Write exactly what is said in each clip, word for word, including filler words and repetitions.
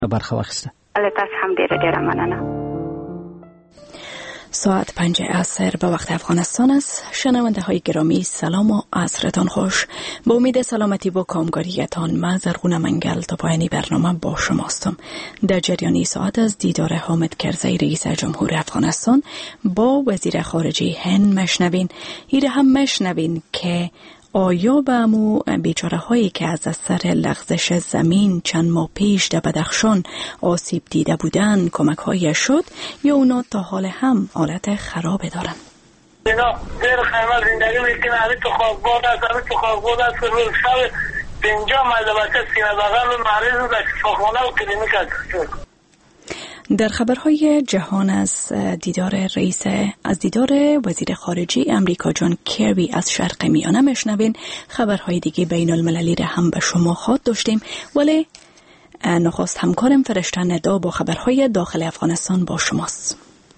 برخه واخیسته. البته هم ډیره ډیره مننه. ساعت پنج عصر به وقت افغانستان است. شنونده های گرامی سلام و عصرتان خوش. با امید سلامتی و کامگاریتان من زرغونه منگل تا پایانی برنامه با شماستم. در جریان ساعت از دیدار حامد کرزی رئیس جمهور افغانستان با وزیر خارجه هند مشنوین. ایره هم مشنوین که آیا به امو بیچاره هایی که از اثر لغزش زمین چند ماه پیش در بدخشان آسیب دیده بودن کمک هایی شد یا اونا تا حال هم حالت خرابه دارن؟ اینا زیر خیمه زندگی میکنه، همین تو خوابگاه است، همین تو خوابگاه است که روز شب پنجاه مرد بچه سینه بغل و مریض و در شفاخانه و کلینیک است. در خبرهای جهان از دیدار رئیس از دیدار وزیر خارجه امریکا جان کربی از شرق میانه مشنوین. خبرهای دیگه بین المللی را هم به شما خواهد داشتیم، ولی نخست همکارم فرشته ندا با خبرهای داخل افغانستان با شماست.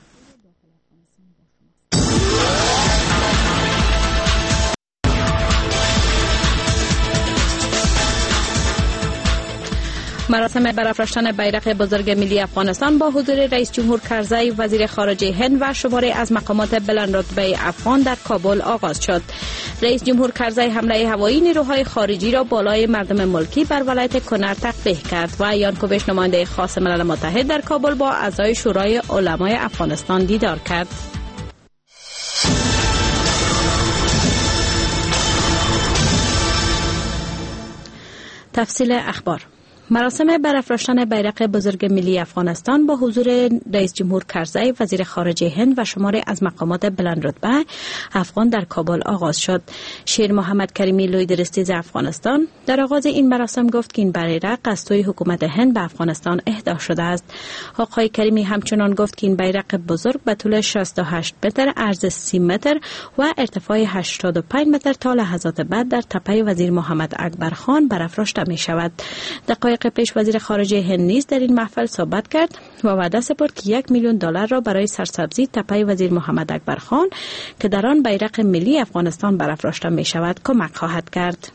مراسم برافراشتن بیرق بزرگ ملی افغانستان با حضور رئیس جمهور کرزی، وزیر خارجه هند و شماری از مقامات بلند رتبه افغان در کابل آغاز شد. رئیس جمهور کرزی حمله هوایی نیروهای خارجی را بالای مردم ملکی بر ولایت کنر تقبیح کرد و یانکوویچ نماینده خاص ملل متحد در کابل با اعضای شورای علمای افغانستان دیدار کرد. تفصیل اخبار. مراسم برافراشتن بیرق بزرگ ملی افغانستان با حضور رئیس جمهور کرزی، وزیر خارجه هند و شماری از مقامات بلند رتبه افغان در کابل آغاز شد. شیر محمد کریمی لوی درستیز افغانستان در آغاز این مراسم گفت که این بیرق از سوی حکومت هند به افغانستان اهدا شده است. آقای کریمی همچنان گفت که این بیرق بزرگ به طول شصت و هشت متر، عرض سی متر و ارتفاع هشتاد و پنج متر تا لحظات بعد در تپه وزیر محمد اکبر خان برافراشته می شود. دقایق پیش وزیر خارجه هند نیز در این محفل صحبت کرد و وعده سپرد که یک میلیون دلار را برای سرسبزی تپه وزیر محمد اکبر خان که در آن بیرق ملی افغانستان برافراشته می شود کمک خواهد کرد.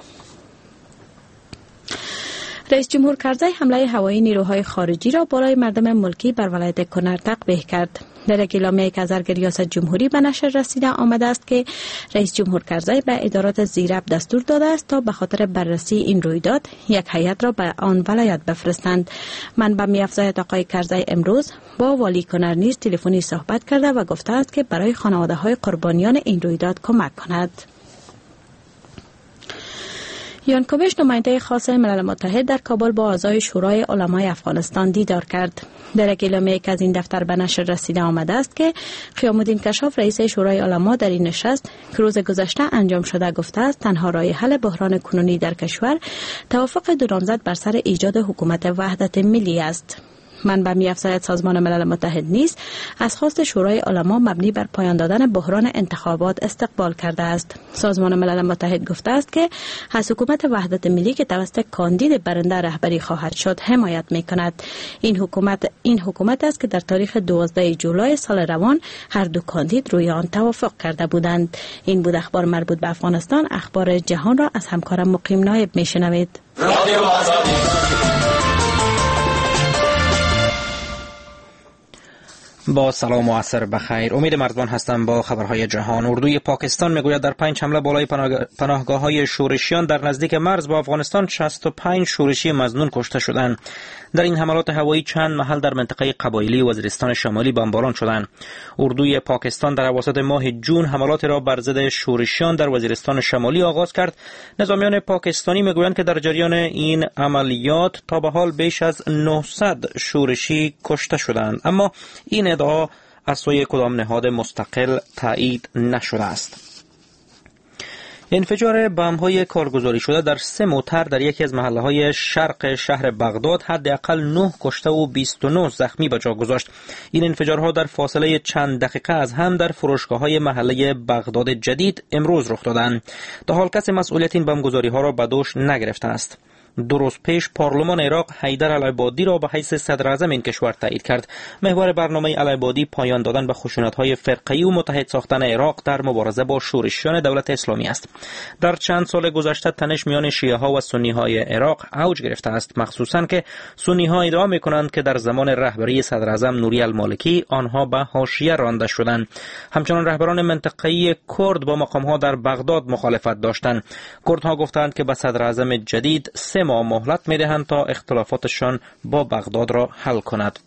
رئیس جمهور کرزی حمله هوایی نیروهای خارجی را بالای مردم ملکی بر ولایت کنر تقبیح کرد. در یک اعلامیه که از ریاست جمهوری به نشر رسیده آمده است که رئیس جمهور کرزی به ادارات زیرب دستور داده است تا به خاطر بررسی این رویداد یک هیئت را به آن ولایت بفرستند. منبع می‌افزاید آقای کرزی امروز با والی کنر نیز تلفنی صحبت کرده و گفته است که برای خانواده‌های قربانیان این رویداد کمک کند. یانکوویچ نماینده خاص ملل متحد در کابل با اعضای شورای علمای افغانستان دیدار کرد. در یک اعلامیه که از این دفتر به نشر رسیده آمده است که قیام الدین کشاف رئیس شورای علما در این نشست که روز گذشته انجام شده گفته است تنها راه حل بحران کنونی در کشور توافق دو نامزد بر سر ایجاد حکومت وحدت ملی است. منبع می‌افزاید سازمان ملل متحد نیز از خواست شورای علما مبنی بر پایان دادن بحران انتخابات استقبال کرده است. سازمان ملل متحد گفته است که از حکومت وحدت ملی که توسط کاندید برنده رهبری خواهد شد حمایت می‌کند. این حکومت این حکومت است که در تاریخ دوازده جولای سال روان هر دو کاندید روی آن توافق کرده بودند. این بود اخبار مربوط به افغانستان. اخبار جهان را از همکارم مقیم نایب می‌شنوید. با سلام و عصر بخیر. امید مرزبان هستم با خبرهای جهان. اردوی پاکستان میگوید در پنج حمله بالای پناهگاه‌های شورشیان در نزدیک مرز با افغانستان شصت و پنج شورشی مظنون کشته شدند. در این حملات هوایی چند محل در منطقه قبایلی وزیرستان شمالی بمباران شدند. اردوی پاکستان در اواسط ماه جون حملات را بر ضد شورشیان در وزیرستان شمالی آغاز کرد. نظامیان پاکستانی میگویند که در جریان این عملیات تا به حال بیش از نهصد شورشی کشته شدند، اما این ادعا از سوی کدام نهاد مستقل تایید نشده است. انفجار بمب‌های کارگزاری شده در سه موتر در یکی از محله‌های شرق شهر بغداد حداقل نه کشته و بیست و نه زخمی به جا گذاشت. این انفجارها در فاصله چند دقیقه از هم در فروشگاه‌های محله بغداد جدید امروز رخ دادند. تا حال کسی مسئولیت این بمبگذاری‌ها را به دوش نگرفته است. دو روز پیش پارلمان عراق حیدر العبادی را به حیث صدر اعظم این کشور تایید کرد. محور برنامه العبادی پایان دادن به خشونت‌های فرقه‌ای و متحد ساختن عراق در مبارزه با شورشیان دولت اسلامی است. در چند سال گذشته تنش میان شیعه‌ها و سنی‌های عراق اوج گرفته است، مخصوصاً که سنی‌ها ادعا می‌کنند که در زمان رهبری صدر اعظم نوری المالکی آنها به حاشیه رانده شدند. همچنان رهبران منطقه‌ای کرد با مقام‌ها در بغداد مخالفت داشتند. کردها گفتند که به صدر اعظم جدید سه ماه مهلت می‌دهند تا اختلافاتشان با بغداد را حل کند.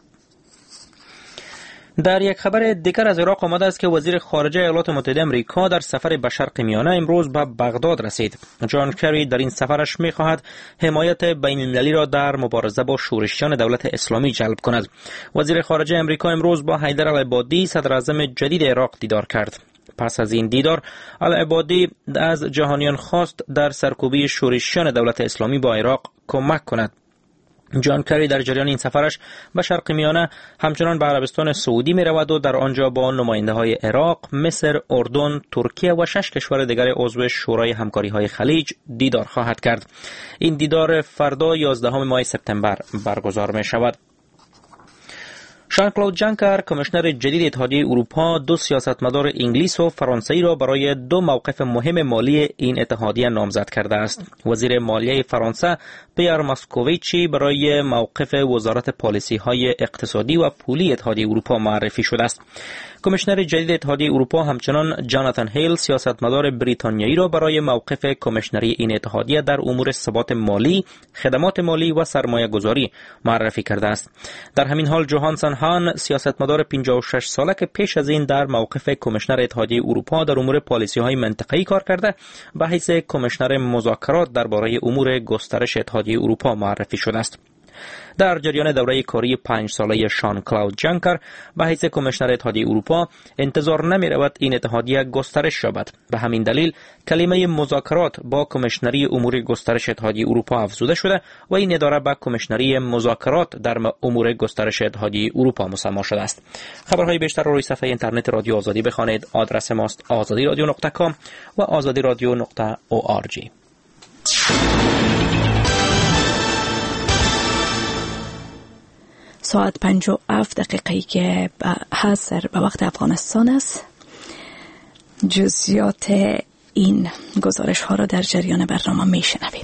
در یک خبر دیگر از عراق آمده است که وزیر خارجه ایالات متحده آمریکا در سفر به شرق میانه امروز به بغداد رسید. جان کری در این سفرش می‌خواهد حمایت بین‌المللی را در مبارزه با شورشیان دولت اسلامی جلب کند. وزیر خارجه آمریکا امروز با حیدر العبادی صدر اعظم جدید عراق دیدار کرد. پس از این دیدار العبادی از جهانیان خواست در سرکوبی شورشیان دولت اسلامی با عراق کمک کند. جان کری در جریان این سفرش به شرق میانه همچنان به عربستان سعودی می رود و در آنجا با نماینده های عراق، مصر، اردن، ترکیه و شش کشور دیگر عضو شورای همکاری های خلیج دیدار خواهد کرد. این دیدار فردا یازدهم ماه سپتامبر برگزار می شود. ژان کلود جانکر کمیشنر جدید اتحادیه اروپا دو سیاستمدار انگلیس و فرانسوی را برای دو موقف مهم مالی این اتحادیه نامزد کرده است. وزیر مالیه فرانسه پیر ماسکوویچی برای موقف وزارت پالیسی های اقتصادی و پولی اتحادیه اروپا معرفی شده است. کمیشنر جدید اتحادیه اروپا همچنان جاناتان هیل سیاستمدار بریتانیایی را برای موقف کمیشنری این اتحادیه در امور ثبات مالی، خدمات مالی و سرمایه گذاری معرفی کرده است. در همین حال جوهانسن هان سیاستمدار پنجاه و شش ساله که پیش از این در موقف کمیشنر اتحادیه اروپا در امور پالیسی های منطقه‌ای کار کرده به حیث کمیشنر مذاکرات درباره امور گسترش اتحادیه اروپا معرفی شده است. در جریان دوره کاری پنج ساله ژان کلود جانکر به حیث کمیشنر اتحادیه اروپا انتظار نمی رود این اتحادیه گسترش یابد. به همین دلیل کلمه مذاکرات با کمیشنری امور گسترش اتحادیه اروپا افزوده شده و این اداره به کمیشنری مذاکرات در امور گسترش اتحادیه اروپا مسما شده است. خبرهای بیشتر را روی صفحه اینترنت رادیو آزادی بخوانید. آدرس ماست آزادی رادیو نقطه کام و آزادی رادیو نقطه او آر جی. ساعت پنج و هفت دقیقه که حاضر به وقت افغانستان است. جزئیات این گزارش ها را در جریان برنامه می شنوید.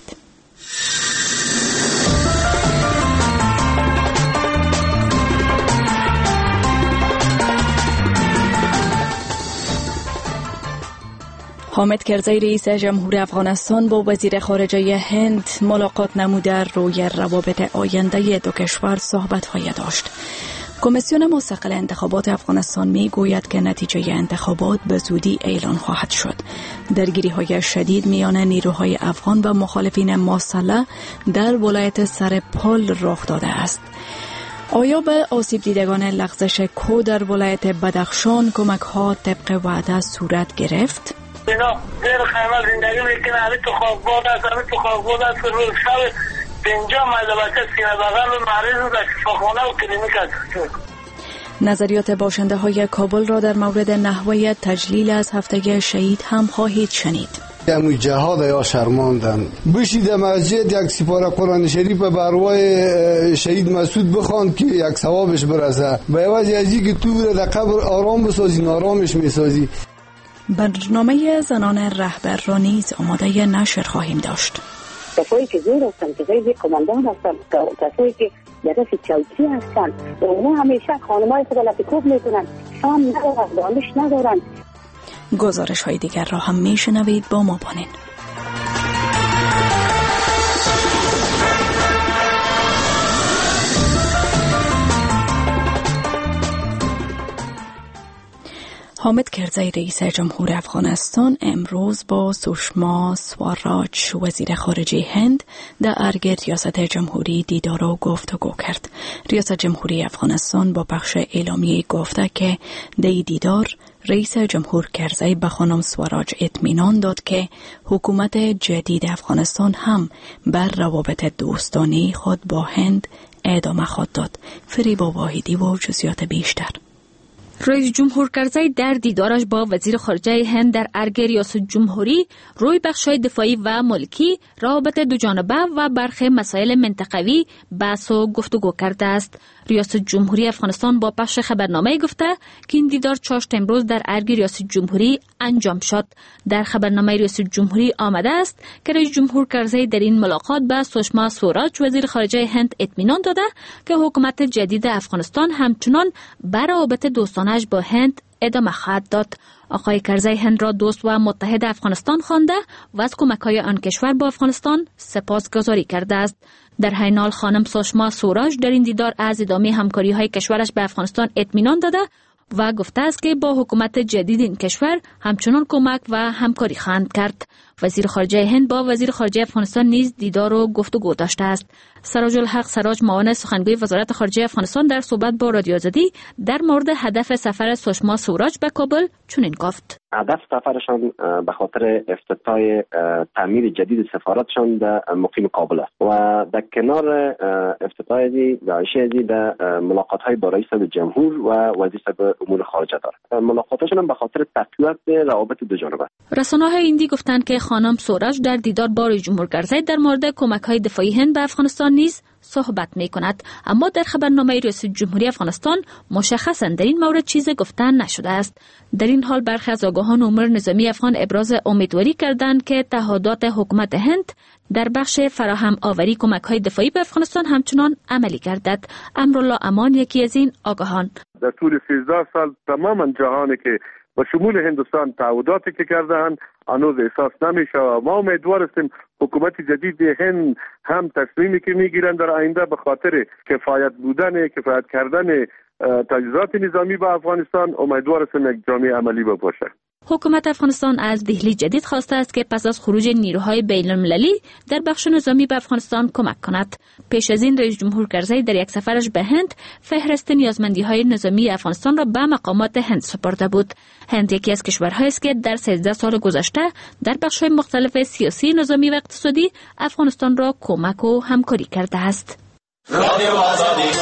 حامد کرزی رئیس جمهور افغانستان با وزیر خارجه هند ملاقات نموده روی روابط آینده دو کشور صحبت‌های داشت. کمیسیون مستقل انتخابات افغانستان می گوید که نتیجه انتخابات به زودی اعلان خواهد شد. درگیری‌های شدید میان نیروهای افغان و مخالفین مسلح در ولایت سرپال رخ داده است. آیا به آسیب دیدگان لغزش کو در ولایت بدخشان کمک ها طبق وعده صورت گرفت؟ اینا زیر خیمه زندگی میکنه. همین تو خاکباد است، همین تو خاکباد است که روز شب پنجاه مرد بچه سینه بغل و مریض در شفاخانه و کلینیک است. نظریات باشنده های کابل را در مورد نحوه تجلیل از هفته شهید هم خواهید شنید. اموی جهاد یا شرماندن بشید مسجد یک سپاره قرآن شریف به ارواح شهید مسعود بخوان که یک ثوابش برسه. به عوض ازی که تو در قبر آرام بسازی نارامش میسازی. برنامه زنان رهبر را نیز آماده نشر خواهیم داشت. کسایی که زیر هستن، کسایی که کماندان هستن، کسایی که یدف چوکی هستن و اونا همیشه خانمای خود لطیکوب میکنن، شام ندارن، دانش ندارن. گزارش های دیگر را هم میشنوید، با ما بانین. حامد کرزی رئیس جمهور افغانستان امروز با سوشما سواراج وزیر خارجه هند در ارگ ریاست جمهوری دیدار و گفتگو کرد. ریاست جمهوری افغانستان با پخش اعلامیه گفته که در دیدار رئیس جمهور کرزی به خانم سواراج اطمینان داد که حکومت جدید افغانستان هم بر روابط دوستانه خود با هند ادامه خواهد داد. فریبا واحدی و جزئیات بیشتر. رئیس جمهور کرزی در دیدارش با وزیر خارجه هند در ارگ ریاست جمهوری روی بخش‌های دفاعی و ملکی، روابط دو جانبه و برخی مسائل منطقوی بحث و گفتگو کرده است. ریاست جمهوری افغانستان با پخش خبرنامه گفته که این دیدار چاشت امروز در ارگ ریاست جمهوری انجام شد. در خبرنامه ریاست جمهوری آمده است که رئیس جمهور کرزی در این ملاقات به سشما سوراج وزیر خارجه هند اطمینان داده که حکومت جدید افغانستان همچنان بر روابط دوستانش با هند ادامه خواهد داد. آقای کرزی هند را دوست و متحد افغانستان خوانده و از کمک‌های آن کشور با افغانستان سپاسگزاری کرده است. در همین حال خانم سشما سوراج در این دیدار از ادامه همکاری‌های کشورش به افغانستان اطمینان داده و گفته است که با حکومت جدید این کشور همچنان کمک و همکاری خواهند کرد. وزیر خارجه هند با وزیر خارجه افغانستان نیز دیدار و گفتگو داشته است. سراج الحق سراج، معاون سخنگوی وزارت خارجه افغانستان، در صحبت با رادیو آزادی در مورد هدف سفر سشما سوراج به کابل چنین گفت: هدف سفرشان به خاطر افتتاح تعمیر جدید سفارتشان در مقیم کابل است و در کنار افتتاح داعشی در ملاقات‌های با رئیس جمهور و وزیر امور خارجه دارد. ملاقاتشان به خاطر تقویت روابط دو جانبه. رسانه‌های هندی گفتند که خانم سوراج در دیدار با رئیس جمهور کرزی در مورد کمک‌های دفاعی هند به افغانستان نیز صحبت می‌کند، اما در خبرنامه ریاست جمهوری افغانستان مشخصاً در این مورد چیزی گفته نشده است. در این حال برخی از آگاهان امور نظامی افغان ابراز امیدواری کردند که تعهدات حکومت هند در بخش فراهم آوری کمک‌های دفاعی به افغانستان همچنان عملی گردد. امرالله امان یکی از این آگاهان: در طول سیزده سال تماما جهانی که و شمول هندوستان تعهداتی که کرده‌اند هنوز احساس نمیشه. ما امیدوار هستیم حکومت جدید هند هم تصمیمی که میگیرند در آینده به خاطر کفایت بودن کفایت کردن تجهیزات نظامی به افغانستان، امیدوار هستیم یک جامعه عملی باشه. حکومت افغانستان از دهلی جدید خواسته است که پس از خروج نیروهای بین‌المللی در بخش نظامی به افغانستان کمک کند. پیش از این رئیس جمهور کرزی در یک سفرش به هند فهرست نیازمندی‌های نظامی افغانستان را به مقامات هند سپرده بود. هند یکی از کشورهایی است که در سیزده سال گذشته در بخش‌های مختلف سیاسی، نظامی و اقتصادی افغانستان را کمک و همکاری کرده است. رادیو آزادی.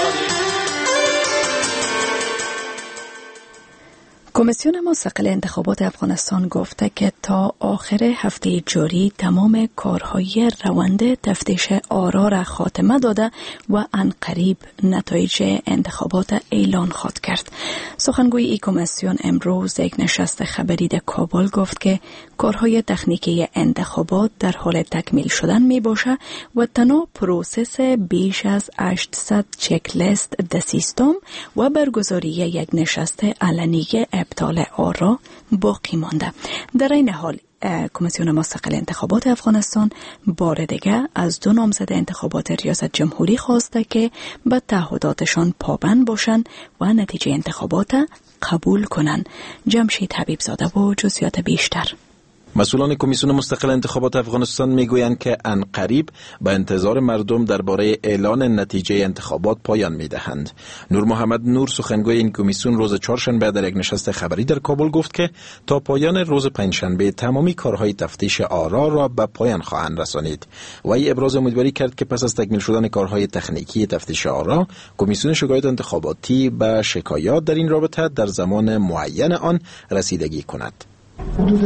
کمیسیون مستقل انتخابات افغانستان گفته که تا آخر هفته جاری تمام کارهای روند تفتیش آرا را خاتمه داده و عنقریب نتایج انتخابات اعلان خواهد کرد. سخنگوی این کمیسیون امروز یک نشست خبری در کابل گفت که کارهای تکنیکی انتخابات در حال تکمیل شدن می باشه و تنها پروسس بیش از هشتصد چک لیست در سیستم و برگزاری یک نشست علنی ابطال آرا باقی مانده. در این حال کمیسیون مستقل انتخابات افغانستان بار دیگر از دو نامزد انتخابات ریاست جمهوری خواسته که به تعهداتشان پابند باشند و نتیجه انتخابات قبول کنند. جمشید حبیبزاده و جزئیات بیشتر. مسئولان کمیسیون مستقل انتخابات افغانستان میگویند که عنقریب به انتظار مردم درباره اعلان نتیجه انتخابات پایان میدهند. نور محمد نور، سخنگوی این کمیسیون، روز چهارشنبه در یک نشست خبری در کابل گفت که تا پایان روز پنجشنبه تمامی کارهای تفتیش آرا را به پایان خواهند رسانید. و ای ابراز امیدواری کرد که پس از تکمیل شدن کارهای تکنیکی تفتیش آرا، کمیسیون شکایات انتخاباتی به شکایات در این رابطه در زمان معین آن رسیدگی کند. حدود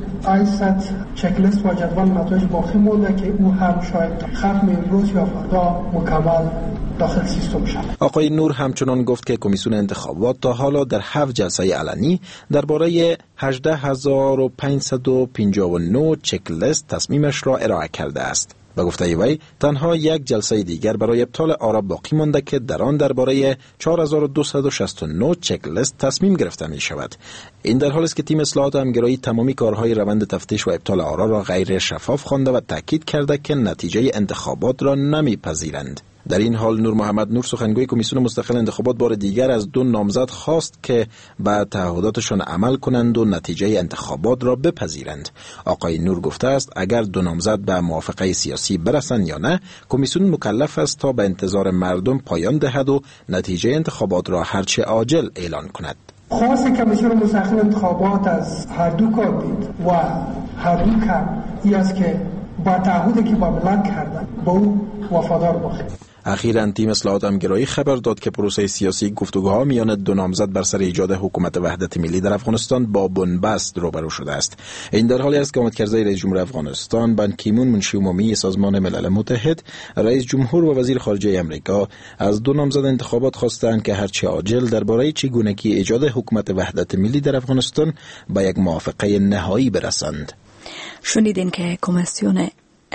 هشتصد چک لیست و جدول نتایج باقی مونده که او هم شاید ختم امروز یا فردا مکمل داخل سیستم شود. آقای نور همچنان گفت که کمیسیون انتخابات تا حالا در هفت جلسه علنی درباره هجده هزار و پانصد و پنجاه و نه چک لیست تصمیمش را ارائه کرده است. به گفته وی تنها یک جلسه دیگر برای ابطال آرا باقی مانده که در آن درباره چهار هزار و دویست و شصت و نه چک لیست تصمیم گرفته می شود. این در حالی است که تیم اصلاحات همگرایی تمامی کارهای روند تفتیش و ابطال آرا را غیر شفاف خوانده و تاکید کرده که نتیجه انتخابات را نمیپذیرند. در این حال نور محمد نور، سخنگوی کمیسیون مستقل انتخابات، بار دیگر از دو نامزد خواست که به تعهداتشان عمل کنند و نتیجه انتخابات را بپذیرند. آقای نور گفته است اگر دو نامزد به موافقه سیاسی برسند یا نه، کمیسیون مکلف است تا به انتظار مردم پایان دهد و نتیجه انتخابات را هرچه عاجل اعلان کند. خواست کمیسیون مستقل انتخابات از هر دو کاندید و هر دو کم ای است که با تعهدی که با ملت کردن با او وفادار باشد. اخیراً تیم اصلاحات همگرایی خبر داد که پروسه سیاسی گفتگوها میان دو نامزد بر سر ایجاد حکومت وحدت ملی در افغانستان با بنبست روبرو شده است. این در حالی است که آمدکرزی رئیس جمهور افغانستان بان کی مون منشی عمومی سازمان ملل متحد، رئیس جمهور و وزیر خارجه آمریکا از دو نامزد انتخابات خواستند که هرچه عاجل درباره چگونگی ایجاد حکومت وحدت ملی در افغانستان به یک موافقه نهایی برسند. شنیدین که کمیسیون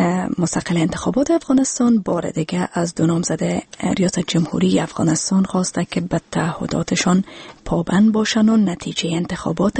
مستقل انتخابات افغانستان بار دیگه از دو نامزد ریاست جمهوری افغانستان خواسته که به تعهداتشان پابند باشن و نتیجه انتخابات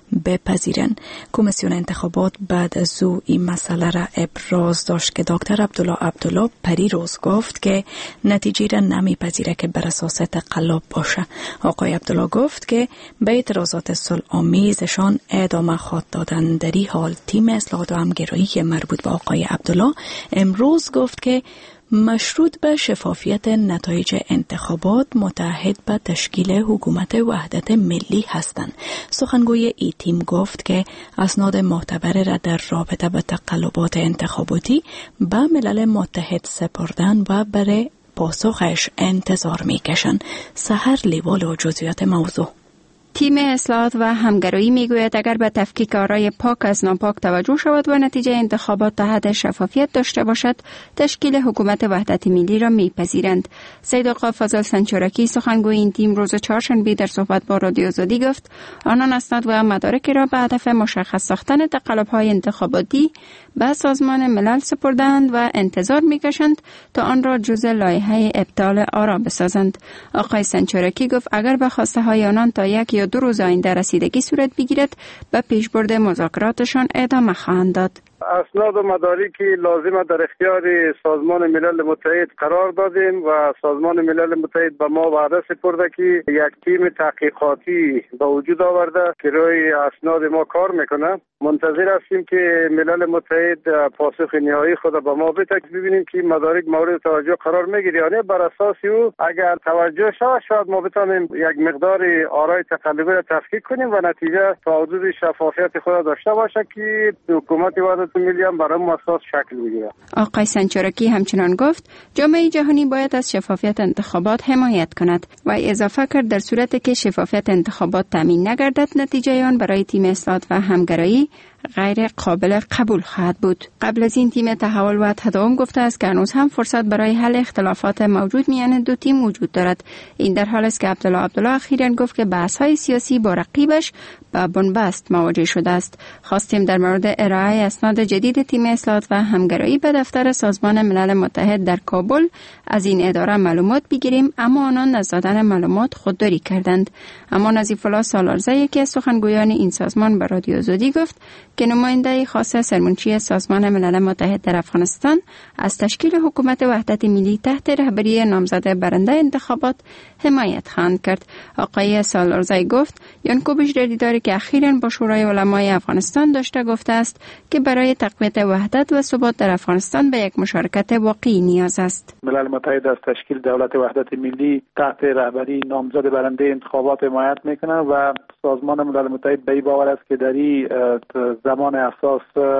بپذیرن. کمیسیون انتخابات بعد از او این مسئله را ابراز داشت که دکتر عبدالله عبدالله پریروز گفت که نتیجه را نمیپذیره که بر اساس تقلب باشه. آقای عبدالله گفت که به اعتراضات صلح آمیزشان ادامه خواهد دادن. در این حال تیم اصلاحات و همگرایی مربوط به آقای عبدالله امروز گفت که مشروط به شفافیت نتایج انتخابات متعهد به تشکیل حکومت وحدت ملی هستند. سخنگوی ای تیم گفت که اسناد معتبر را در رابطه با تقلبات انتخاباتی به ملل متحد سپردن و برای پاسخش انتظار می‌کشند. سحر لیوال و جزئیات موضوع. تیم اصلاحات و همگرایی میگوید اگر به تفکیک آرای پاک از ناپاک توجه شود و نتیجه انتخابات تا حد شفافیت داشته باشد، تشکیل حکومت وحدت ملی را میپذیرند. سید آقا فاضل سنچورکی سخنگوی این تیم روز چهارشنبه در صحبت با رادیو آزادی گفت آنان اسناد و مدارک را به هدف مشخص ساختن تقلب‌های انتخاباتی به سازمان ملل سپردند و انتظار میکشند تا آن را جزء لایحه ابطال آرا بسازند. آقای سنچورکی گفت اگر به خواسته های آنان تا یک یا دو روز آینده رسیدگی صورت بگیرد به پیشبرد مذاکراتشان ادامه خواهند داد. اسناد و مدارکی لازم در اختیار سازمان ملل متحد قرار دادیم و سازمان ملل متحد به ما وعده سپرده که یک تیم تحقیقاتی به وجود آورده که روی اسناد ما کار میکنه. منتظر هستیم که ملل متحد پاسخ نهایی خود به ما بده که ببینیم که مدارک مورد توجه قرار میگیره. یعنی بر اساس او اگر توجه شود شاید ما بتونیم یک مقدار آرای تقلبی را تفکیک کنیم و نتیجه تا حدود شفافیت خود داشته باشه که حکومت وحدت ملی هم برای ما اساس شکل میگیره. آقای سنچورکی همچنان گفت جامعه جهانی باید از شفافیت انتخابات حمایت کند و اضافه کرد در صورتی که شفافیت انتخابات تامین نگردد نتیجه آن برای تیم اصلاحات و همگرایی غیر قابل قبول خواهد بود. قبل از این تیم تحول و تداوم گفته است که هنوز هم فرصت برای حل اختلافات موجود میان دو تیم وجود دارد. این در حالی است که عبدالله عبدالله اخیراً گفت که بحث‌های سیاسی با رقیبش با بنبست مواجه شده است. خواستیم در مورد ارائه اسناد جدید تیم اصلاحات و همگرایی به دفتر سازمان ملل متحد در کابل از این اداره معلومات بگیریم، اما آنان از دادن معلومات خودداری کردند. اما نظیف الله سالارزی یکی از سخنگویان این سازمان به رادیو آزادی گفت که نماینده خاص سرمنشی سازمان ملل متحد در افغانستان از تشکیل حکومت وحدت ملی تحت رهبری نامزد برنده انتخابات حمایت خواهند کرد. آقای سالارزی گفت یانکوبیش در دیداری که اخیراً با شورای علمای افغانستان داشته گفته است که برای تقویت وحدت و ثبات در افغانستان به یک مشارکت واقعی نیاز است. ملل متحد از تشکیل دولت وحدت ملی تحت رهبری نامزد برنده انتخابات حمایت میکنه و سازمان ملل متحد به این باور است که در این زمان اساس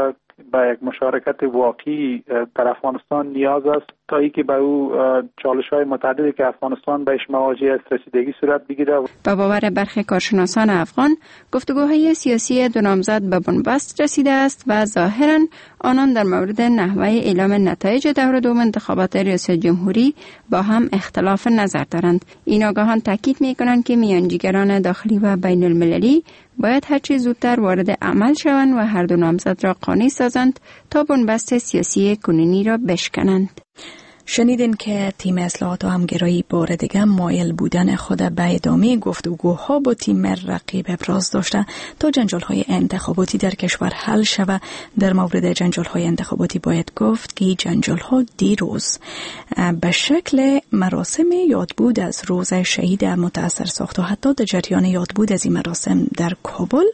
به یک مشارکت واقعی در افغانستان نیاز است تا اینکه به او چالش‌های متعددی که افغانستان بهش مواجه است رسیدگی صورت بگیره. با باور برخی کارشناسان افغان گفتگوهای سیاسی دو نامزد به بنبست رسیده است و ظاهراً آنان در مورد نحوه اعلام نتایج دور دوم انتخابات ریاست جمهوری با هم اختلاف نظر دارند. این آگاهان تاکید می‌کنند که میانجیگران داخلی و بین المللی باید هرچی زودتر وارد عمل شوند و هر دو نامزد را قانع سازند تا بنبست سیاسی کنونی را بشکنند. شنیدین که تیم اصلاحات و همگرایی بار دیگه مایل بودن خود به ادامه گفتگوها با تیم رقیب ابراز داشته تا جنجال‌های انتخاباتی در کشور حل شود. در مورد جنجال‌های انتخاباتی باید گفت که جنجال‌ها دیروز به شکل مراسم یادبود از روز شهید متأثر ساخت و حتی در جریان یادبود از این مراسم در کابل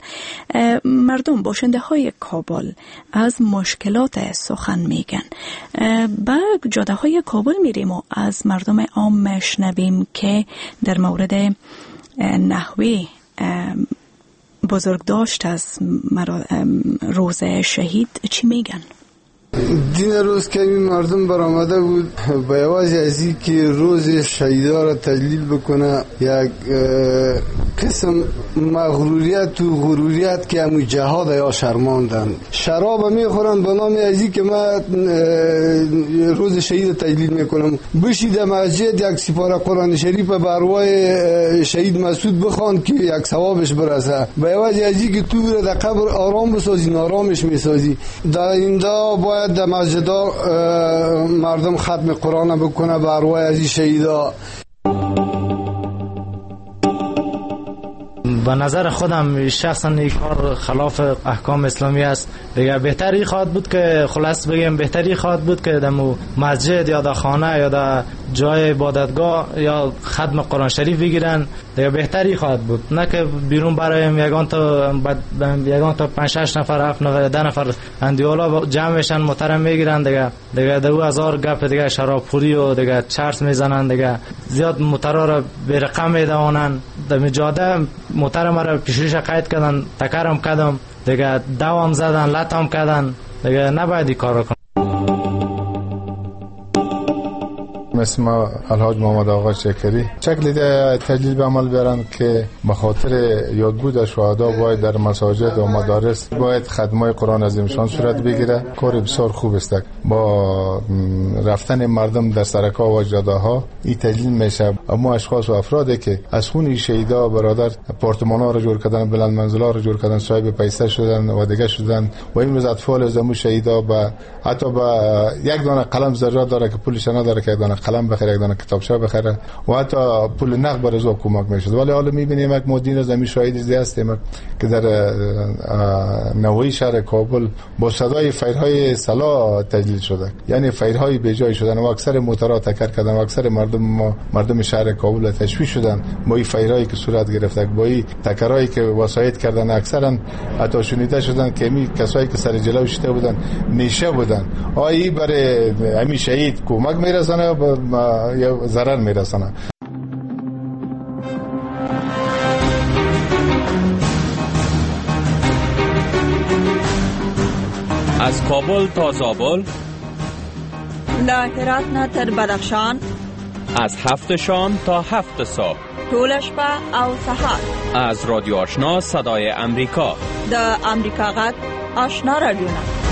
مردم باشنده‌های کابل از مشکلات سخن میگن. به جاده‌های کابل میریم و از مردم عام میشنویم که در مورد نحوه بزرگداشت از روز شهید چی میگن. دین روز که این مردم برآمده بود به عوض از این که روز شهیدا را تجلیل بکنه یک قسم مغروریت و غروریت که همون جهاد یا شرماندن شراب میخورن به نام از این که من روز شهید تجلیل میکنم بشید مسجد یک سپاره قرآن شریف به ارواح شهید مسعود بخوان که یک ثوابش برسه به عوض از این که تو در قبر آرام بسازی نارامش میسازی. در اینجا باید در مسجدها مردم ختم قرآن بکنه به ارواح از این شهیدا. به نظر خودم شخصا این کار خلاف احکام اسلامی است. دیگه بهتری خواهد بود که خلاص بگیم بهتری خواهد بود که در مسجد یا در خانه یا در جای عبادتگاه یا ختم قرآن شریف بگیرن. دیگه بهتری خواهد بود، نه که بیرون برایم یگان تا یگان تا پنج شش نفر هفت نفر ده نفر اندیالا جمع میشن محترم میگیرن. دیگه دیگه دو هزار گپ دیگه شراب خوری و دیگه چرس میزنن. دیگه زیاد محترا را به رقم میدونن. در جاده محترم را پیشریش قید کردن، تکرم کردم، دیگه دوام زدن، لطم کردن. دیگه نباید این کار کنن. مثل ما الحاج محمد آقا شکری شکلی ده تجلیل به عمل برن که به خاطر یادبود شهدا باید در مساجد و مدارس باید خدمای قرآن عظیمشان صورت بگیره. کار بسیار خوب است. با رفتن مردم در سرکا و جاده‌ها این تجلیل میشه. اما اشخاص و افرادی که از خون شهیدا برادر آپارتمان‌ها رو جور کردن، بلند منزل‌ها رو جور کردن، صاحب پیسه شدن و دیگه شدن و این روز اطفال از مو شهیدا با حتی با یک دانه قلم ضرورت داره که پولش نداره که یک دانه قلم بخره، یک دانه کتابچه بخره و حتی پول نقد بر ازو کمک میشد. ولی حالا میبینیم یک مدین زمین شاهدی زیاد هستیم که در نوای شهر کابل با صدای فیرهای صلا تجلیل شده، یعنی فیرهای به جای شدن و اکثر موتورها تکر کردن و اکثر مردم مردم شهر کابل تشویش شدن با این فیرهایی که صورت گرفته، با این تکرایی که وسایت کردن. اکثرا حتی شنیده شدن که می کسایی که سر جلو شده بودن میشه بودن آیی برای همین شهید کمک میرسونه یا ضرر میرسونه. از کابل تا زابل، له هرات نه تر بدخشان، از هفت شام تا هفت صبح، ټول شپه او سهار. از رادیو آشنا صدای امریکا، د امریکا غږ آشنا رادیو.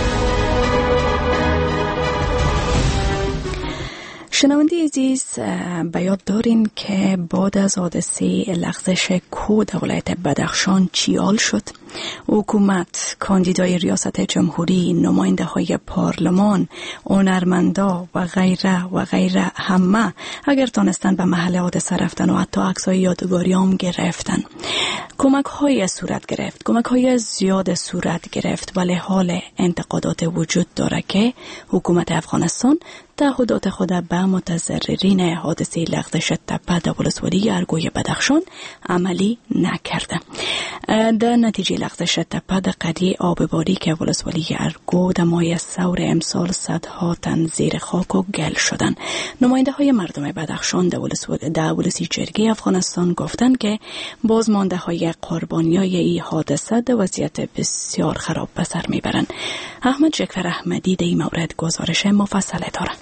شنونده عزیز، به یاد دارین که بعد از حادثه لغزش کوه در ولایت بدخشان چیال شد. حکومت، کاندیدای ریاست جمهوری، نماینده های پارلمان، هنرمندا و غیره و غیره همه اگر تانستن به محل حادثه رفتن و حتی عکسای یادگاری هم گرفتن. کمک های صورت گرفت، کمک های زیاد صورت گرفت، ولی حال انتقادات وجود داره که حکومت افغانستان تعهدات خود به متضررین حادثه لغزش تپه در ولسوالی ارگوی بدخشان عملی نکرده. در نتیجه لغزش تپه در قریه آبباری که ولسوالی ارگو در ماه سور امسال صدها تن زیر خاک و گل شدن. نماینده های مردم بدخشان در ولسی جرگه افغانستان گفتن که بازمانده های قربانیای این حادثه در وضعیت بسیار خراب به سر میبرند. احمد جعفر احمدی در این مورد گزارش مفصل دارند.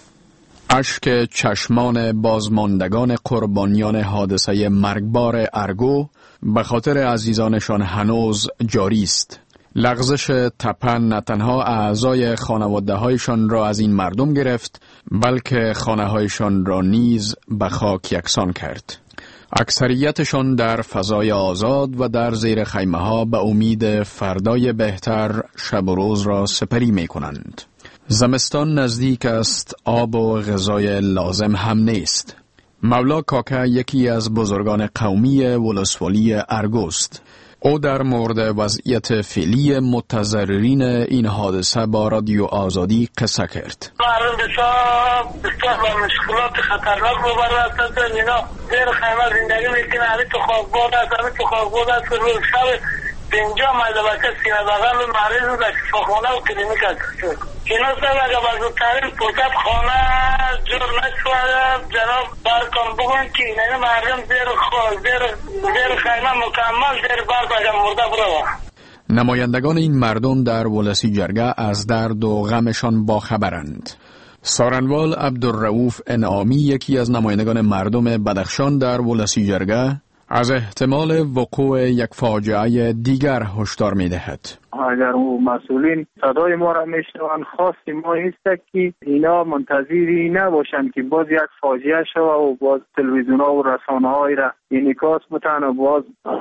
اشک چشمان بازماندگان قربانیان حادثه مرگبار ارگو به خاطر عزیزانشان هنوز جاری است. لغزش تپه نه تنها اعضای خانواده هایشان را از این مردم گرفت، بلکه خانه هایشان را نیز به خاک یکسان کرد. اکثریتشان در فضای آزاد و در زیر خیمه ها به امید فردای بهتر شب و روز را سپری می کنند. زمستان نزدیک است، آب و غذای لازم هم نیست. مولا کاکا یکی از بزرگان قومی ولسوالی ارگوست. او در مورد وضعیت فعلی متضررین این حادثه با رادیو آزادی قصه کرد. مردم بسیار بسیار با مشکلات خطرناک روبرو هستند. اینا زیر خیمه زندگی میکنن. همین تو خاکباد است، همین تو خاکباد است که روز شب اینجا مرد بچه سینه بغل و مریض و در شفاخانه و کلینیک هست. اینا سر اگه بزرگترین پوتب خانه جور نشود جناب برکان بگوین که اینه مردم زیر خیمه مکمل زیر برد اگه مرده برو. نمایندگان این مردم در ولسی جرگه از درد و غمشان باخبرند. سارنوال عبدالرؤوف انعامی، یکی از نمایندگان مردم بدخشان در ولسی جرگه، از احتمال وقوع یک فاجعه دیگر هشدار می‌دهد. اگر او مسئولین صدای ما را میشنوند، خواست ما است که اینا منتظری نباشند که باز یک فاجعه شود و باز تلویزیون ها و رسانه های را انعکاس بتن و باز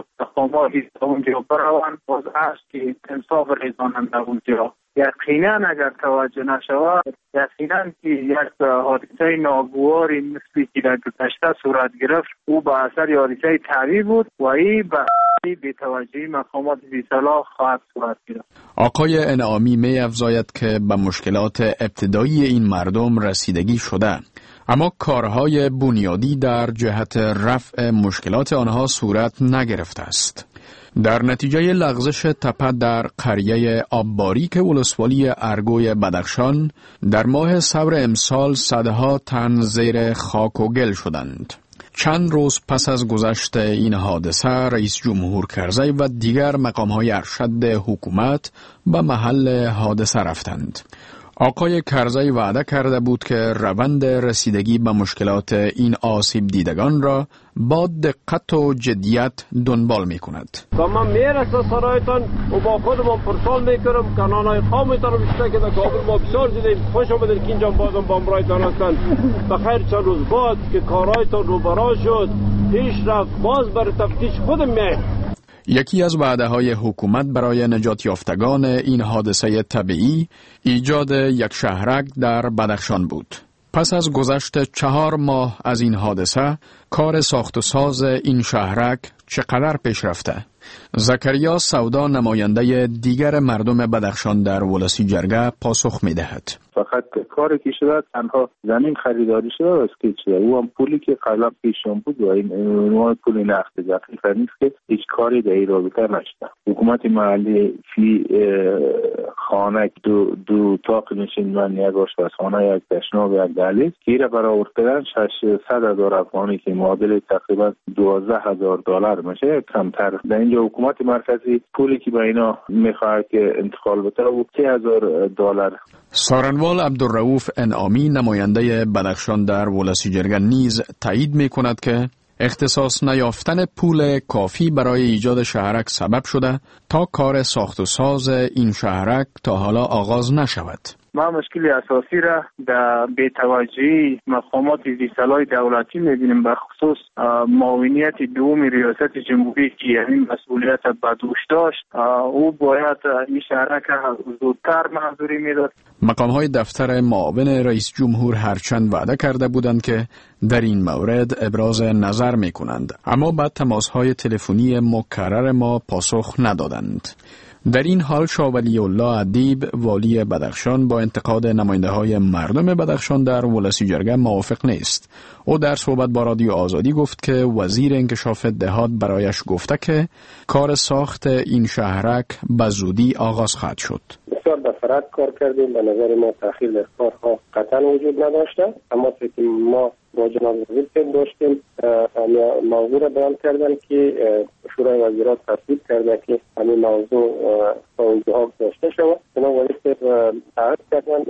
تخماتی اونجا بروند، باز است که انصاف ریزانند در اونجا. یقینا اگر توجه نشود، یقینا که یک حادثه ناگواری مثلی که در گذشته صورت گرفت او به اثر حادثه طبیعی بود و این به بی‌توجهی مقامات بی‌صلاح خواهد صورت گرفت. آقای انعامی می افزاید که به مشکلات ابتدایی این مردم رسیدگی شده، اما کارهای بنیادی در جهت رفع مشکلات آنها صورت نگرفته است. در نتیجه لغزش تپه در قریه آبباریک ولسوالی ارگوی بدخشان در ماه صبر امسال صدها تن زیر خاک و گل شدند. چند روز پس از گذشت این حادثه، رئیس جمهور کرزی و دیگر مقام‌های ارشد حکومت به محل حادثه رفتند. آقای کرزی وعده کرده بود که روند رسیدگی به مشکلات این آسیب دیدگان را با دقت و جدیت دنبال می کند. و من میرسه سرایتان و با خودمان پرسال میکنم کانانای خامیتان رو بیشتر که در کابل ما بسیار دیدیم. خوش آمدید که اینجا بازم با امرایتان هستند. بخیر چند روز بعد که کارایتان رو برا شد، پیش رفت، باز بر تفتیش خودم میایم. یکی از وعده‌های حکومت برای نجات یافتگان این حادثه طبیعی ایجاد یک شهرک در بدخشان بود. پس از گذشت چهار ماه از این حادثه، کار ساخت و ساز این شهرک چقدر پیش رفته؟ زکریا سودا، نماینده دیگر مردم بدخشان در ولسی جرگه، پاسخ می دهد. فقط کاری که شده تنها زمین خریداری شده و اسکیچ شده. او هم پولی که قبلا پیشون بود و این نوع پول نقد دقیقا نیست که هیچ کاری در این رابطه نشده. حکومت محلی فی خانه دو, دو تاق نشیندن، یک آشپزخانه، یک تشناب و یک دهلیز که ایره برآورد کردن ششصد هزار افغانی که معادل تقریبا دوازده هزار دلار میشه کمتر. در اینجا حکومت مرکزی پولی که به اینا میخواد که انتقال بده و سه هزار دلار. سارنوال عبدالرؤوف انعامی، نماینده بدخشان در ولسی جرگه، نیز تایید می کند که اختصاص نیافتن پول کافی برای ایجاد شهرک سبب شده تا کار ساخت و ساز این شهرک تا حالا آغاز نشود. ما مشکل اساسی را در بی‌توجهی مقامات بی‌صلاح دولتی می‌بینیم، به خصوص معاونیت دوم ریاست جمهوری که این مسئولیت به دوش داشت. او باید این شهرک زودتر منظوری میداد. مقام‌های دفتر معاون رئیس جمهور هرچند وعده کرده بودند که در این مورد ابراز نظر می‌کنند، اما بعد تماس‌های تلفنی مکرر ما پاسخ ندادند. در این حال شاه ولی الله ادیب، والی بدخشان، با انتقاد نماینده‌های مردم بدخشان در ولسی جرگه موافق نیست. او در صحبت با رادیو آزادی گفت که وزیر انکشاف دهات برایش گفته که کار ساخت این شهرک به زودی آغاز خواهد شد. بسیار به سرعت کار کردیم. به نظر ما تأخیر در کارها قطعا وجود نداشته، اما که ما با جناب وزیر داشتیم موضوع را بیان کردن که شورای وزیران تصویب کرده که همین موضوع با اونجاها داشته شود. جناب وزیر تعهد کردن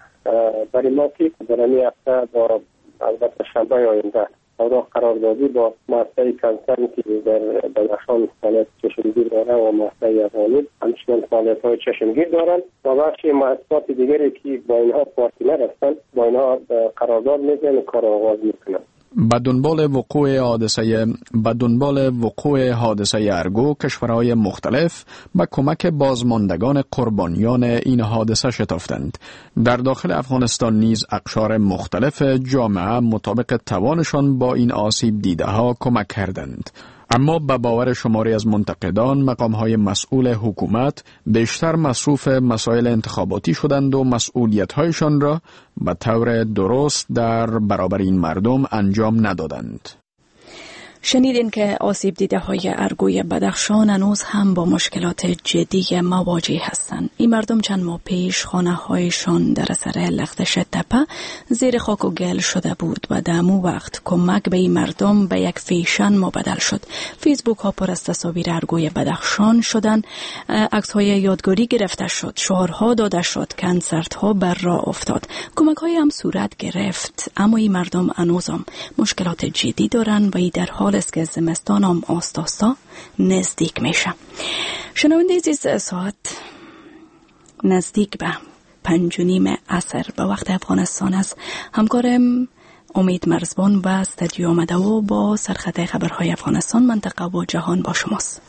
برای ما که در این هفته با البته شنبه آینده اوراق قراردادی با مؤسسه کنسرن که در بدخشان فعالیت چشمگیر داره و مؤسسه افغانی همچنین فعالیت‌های چشمگیر دارند و بخشی مؤسسات دیگری که با اینها پارتنر هستند با اینها قرارداد می‌بندند و کار آغاز می‌کنند. به دنبال وقوع حادثه به دنبال وقوع حادثه ارگو، کشورهای مختلف با کمک بازماندگان قربانیان این حادثه شتافتند. در داخل افغانستان نیز اقشار مختلف جامعه مطابق توانشان با این آسیب دیده ها کمک کردند. اما به باور شماری از منتقدان، مقام‌های مسئول حکومت بیشتر مصروف مسائل انتخاباتی شدند و مسئولیت‌هایشان را به طور درست در برابر این مردم انجام ندادند. شنیدین که آسیب دیده های ارگوی بدخشان هنوز هم با مشکلات جدی مواجه هستند. این مردم چند ماه پیش خانه هایشان در اثر لغزش تپه زیر خاک و گل شده بود و در امو وقت کمک به این مردم به یک فیشن مبدل شد. فیسبوک ها پر از تصاویر ارگوی بدخشان شدن، عکس های یادگاری گرفته شد، شعارها داده شد، کنسرت ها بر راه افتاد، کمک های هم صورت گرفت. اما این مردم هنوز هم مشکلات جدی دارن و ای در حال است که زمستان هم آستا آستا نزدیک میشه. شنونده عزیز، ساعت نزدیک به پنج و نیم عصر به وقت افغانستان است. همکارم امید مرزبان و استودیو آمده و با سرخط خبرهای افغانستان، منطقه و جهان با شماست.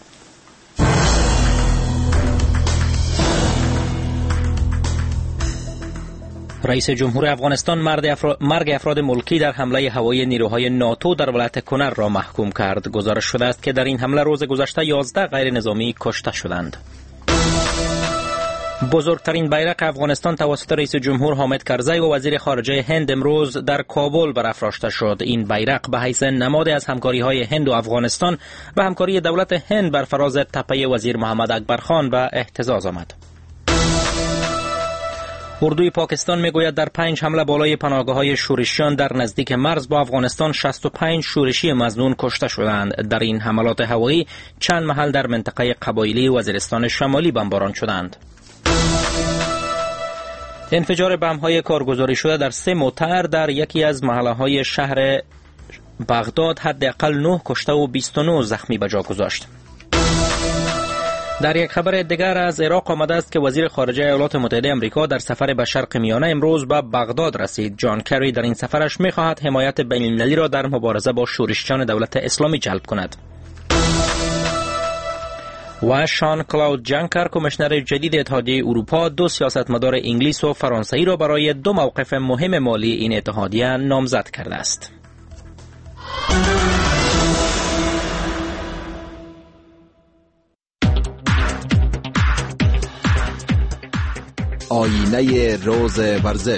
رئیس جمهور افغانستان مرگ افراد ملکی در حمله هوایی نیروهای ناتو در ولایت کنر را محکوم کرد. گزارش شده است که در این حمله روز گذشته یازده غیر نظامی کشته شدند. بزرگترین بیرق افغانستان توسط رئیس جمهور حامد کرزی و وزیر خارجه هند امروز در کابل برافراشته شد. این بیرق به حیث نماد از همکاری‌های هند و افغانستان و همکاری دولت هند بر فراز تپه وزیر محمد اکبر خان به اهتزاز آمد. اردوی پاکستان میگوید در پنج حمله بالای پناهگاه‌های شورشیان در نزدیک مرز با افغانستان شصت و پنج شورشی مظنون کشته شدند. در این حملات هوایی چند محل در منطقه قبایلی وزیرستان شمالی بمباران شدند. انفجار بمب‌های کارگزاری شده در سه موتر در یکی از محله‌های شهر بغداد حداقل نه کشته و بیست و نه زخمی به جا گذاشت. در یک خبر دیگر از عراق آمده است که وزیر خارجه ایالات متحده آمریکا در سفر به شرق میانه امروز به بغداد رسید. جان کری در این سفرش می‌خواهد حمایت بین‌المللی را در مبارزه با شورشیان دولت اسلامی جلب کند. و شان کلاود جانکر، کمیشنر جدید اتحادیه اروپا، دو سیاستمدار انگلیس و فرانسوی را برای دو موقف مهم مالی این اتحادیه نامزد کرده است. آینه روز ورزش.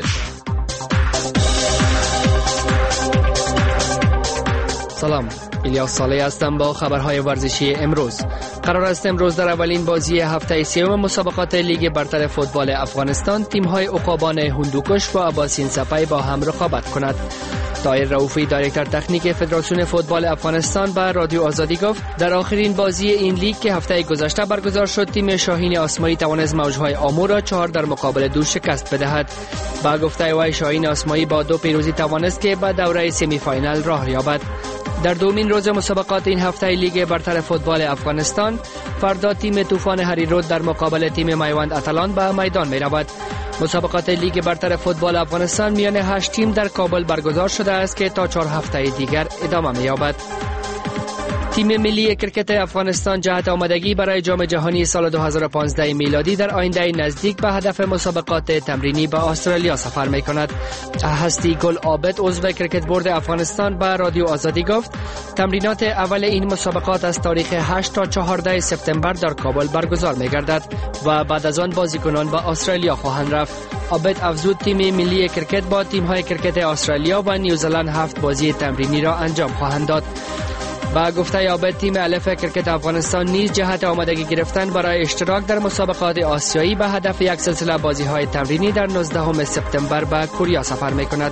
سلام، الیاس صالح هستم با خبرهای ورزشی امروز. قرار است امروز در اولین بازی هفته سوم مسابقات لیگ برتر فوتبال افغانستان تیم‌های عقابان هندوکش و عباسین سپای با هم رقابت کند. طاهر رؤوفی، دایرکتور تکنیک فدراسیون فوتبال افغانستان، به رادیو آزادی گفت در آخرین بازی این لیگ که هفته گذشته برگزار شد، تیم شاهین آسمایی توانست موجهای آمو را چهار در مقابل دو شکست بدهد. با گفته وی شاهین آسمایی با دو پیروزی توانست که به دوره سمی فاینال راه یابد. در دومین روز مسابقات این هفته لیگ برتر فوتبال افغانستان، فردا تیم طوفان هریرود در مقابل تیم میوند اتلان به میدان می رود. مسابقات لیگ برتر فوتبال افغانستان میان هشت تیم در کابل برگزار شده است که تا چهار هفته دیگر ادامه می یابد. تیم ملی کرکت افغانستان جهت آمادگی برای جام جهانی سال دو هزار و پانزده میلادی در آینده نزدیک به هدف مسابقات تمرینی به استرالیا سفر می کند. هستی گل عابد، عضو کرکت بورد افغانستان، به رادیو آزادی گفت تمرینات اول این مسابقات از تاریخ هشت تا چهارده سپتامبر در کابل برگزار می گردد و بعد از آن بازیکنان به استرالیا خواهند رفت. عابد افزود تیم ملی کرکت با تیم‌های کرکت استرالیا و نیوزلند هفت بازی تمرینی را انجام خواهند داد. با گفته عابد تیم الف کرکت افغانستان نیز جهت آمادگی گرفتن برای اشتراک در مسابقات آسیایی به هدف یک سلسله بازی‌های تمرینی در نوزدهم سپتامبر به کره سفر می‌کند.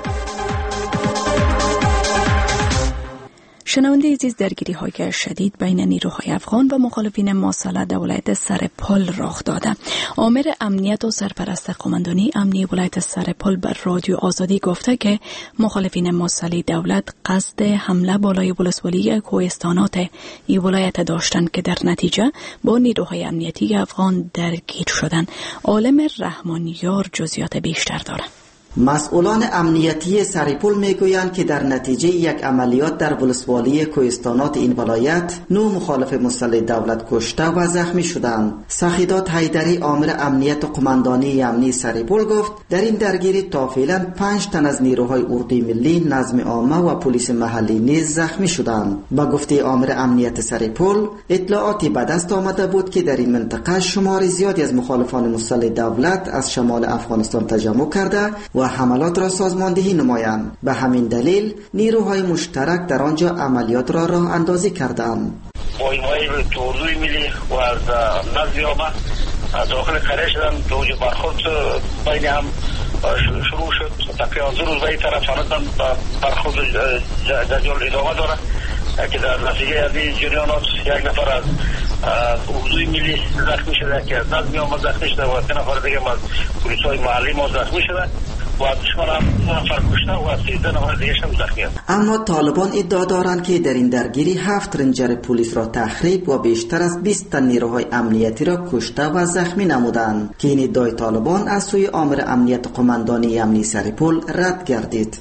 شنونده عزیز، درگیری های شدید بین نیروهای افغان و مخالفین ماصله در ولایت سرپل رخ داده. آمر امنیت و سرپرست قماندانی امنی ولایت سرپل بر رادیو آزادی گفته که مخالفین ماصله دولت قصد حمله بالای ولسوالی کوهستانات این ولایت داشتند که در نتیجه با نیروهای امنیتی افغان درگیر شدند. عالم رحمانیار جزئیات بیشتر دارد. مسئولان امنیتی سرپل میگویند که در نتیجه یک عملیات در ولسوالی کوهستانات این ولایت نو مخالف مسلح دولت کشته و زخمی شدند. سخیدات حیدری، آمر امنیت و قماندانی امنی سرپل گفت در این درگیری تا فعلا پنج تن از نیروهای اردوی ملی، نظم عامه و پلیس محلی نیز زخمی شدند. با گفته آمر امنیت سرپل، اطلاعاتی به دست آمده بود که در این منطقه شمار زیادی از مخالفان مسلح دولت از شمال افغانستان تجمع کرده و و حملات را سازماندهی نمایند. به همین دلیل نیروهای مشترک در آنجا عملیات را راه اندازی کردند. پایمای توردوی ملی و از نزدی آمد داخل قریه شدن، دوج برخورد بین هم شروع شد. تا پیانزه روز به طرف هنوزم برخورد جدول ادامه داره که در نتیجه از این جریانات یک نفر از اردوی ملی زخمی شده که از نزدی آمد زخمی شده و سه نفر دیگه از پلیس های محلی ما زخمی شده و دشمن هم نفر کشته و سیزده نفر دیگه هم زخمی هست. اما طالبان ادعا دارند که در این درگیری هفت رنجر پلیس را تخریب و بیشتر از بیست تن نیروهای امنیتی را کشته و زخمی نمودند که این ادعای طالبان از سوی آمر امنیت قماندانی امنی سرپل رد گردید.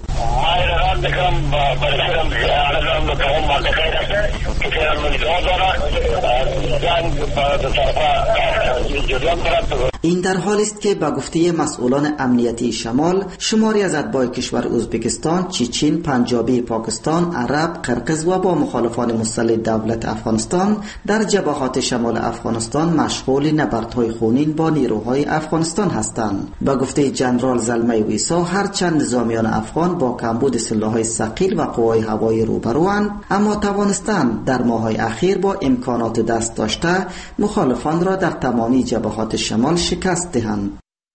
این در حالی است که با گفته مسئولان امنیتی شمال شماری از اتباع کشور ازبکستان، چیچین، پنجابی پاکستان، عرب، قرقیز و با مخالفان مسلح دولت افغانستان در جبهات شمال افغانستان مشغول نبردهای خونین با نیروهای افغانستان هستند. با گفته جنرال زلمه ویسا هرچند نظامیان افغان با کمبود سلاح‌های ثقیل و قوای هوایی روبروند، اما توانستند در ماه‌های اخیر با امکانات دست داشته مخالفان را در تمامی جبهات شمال شکست دهند.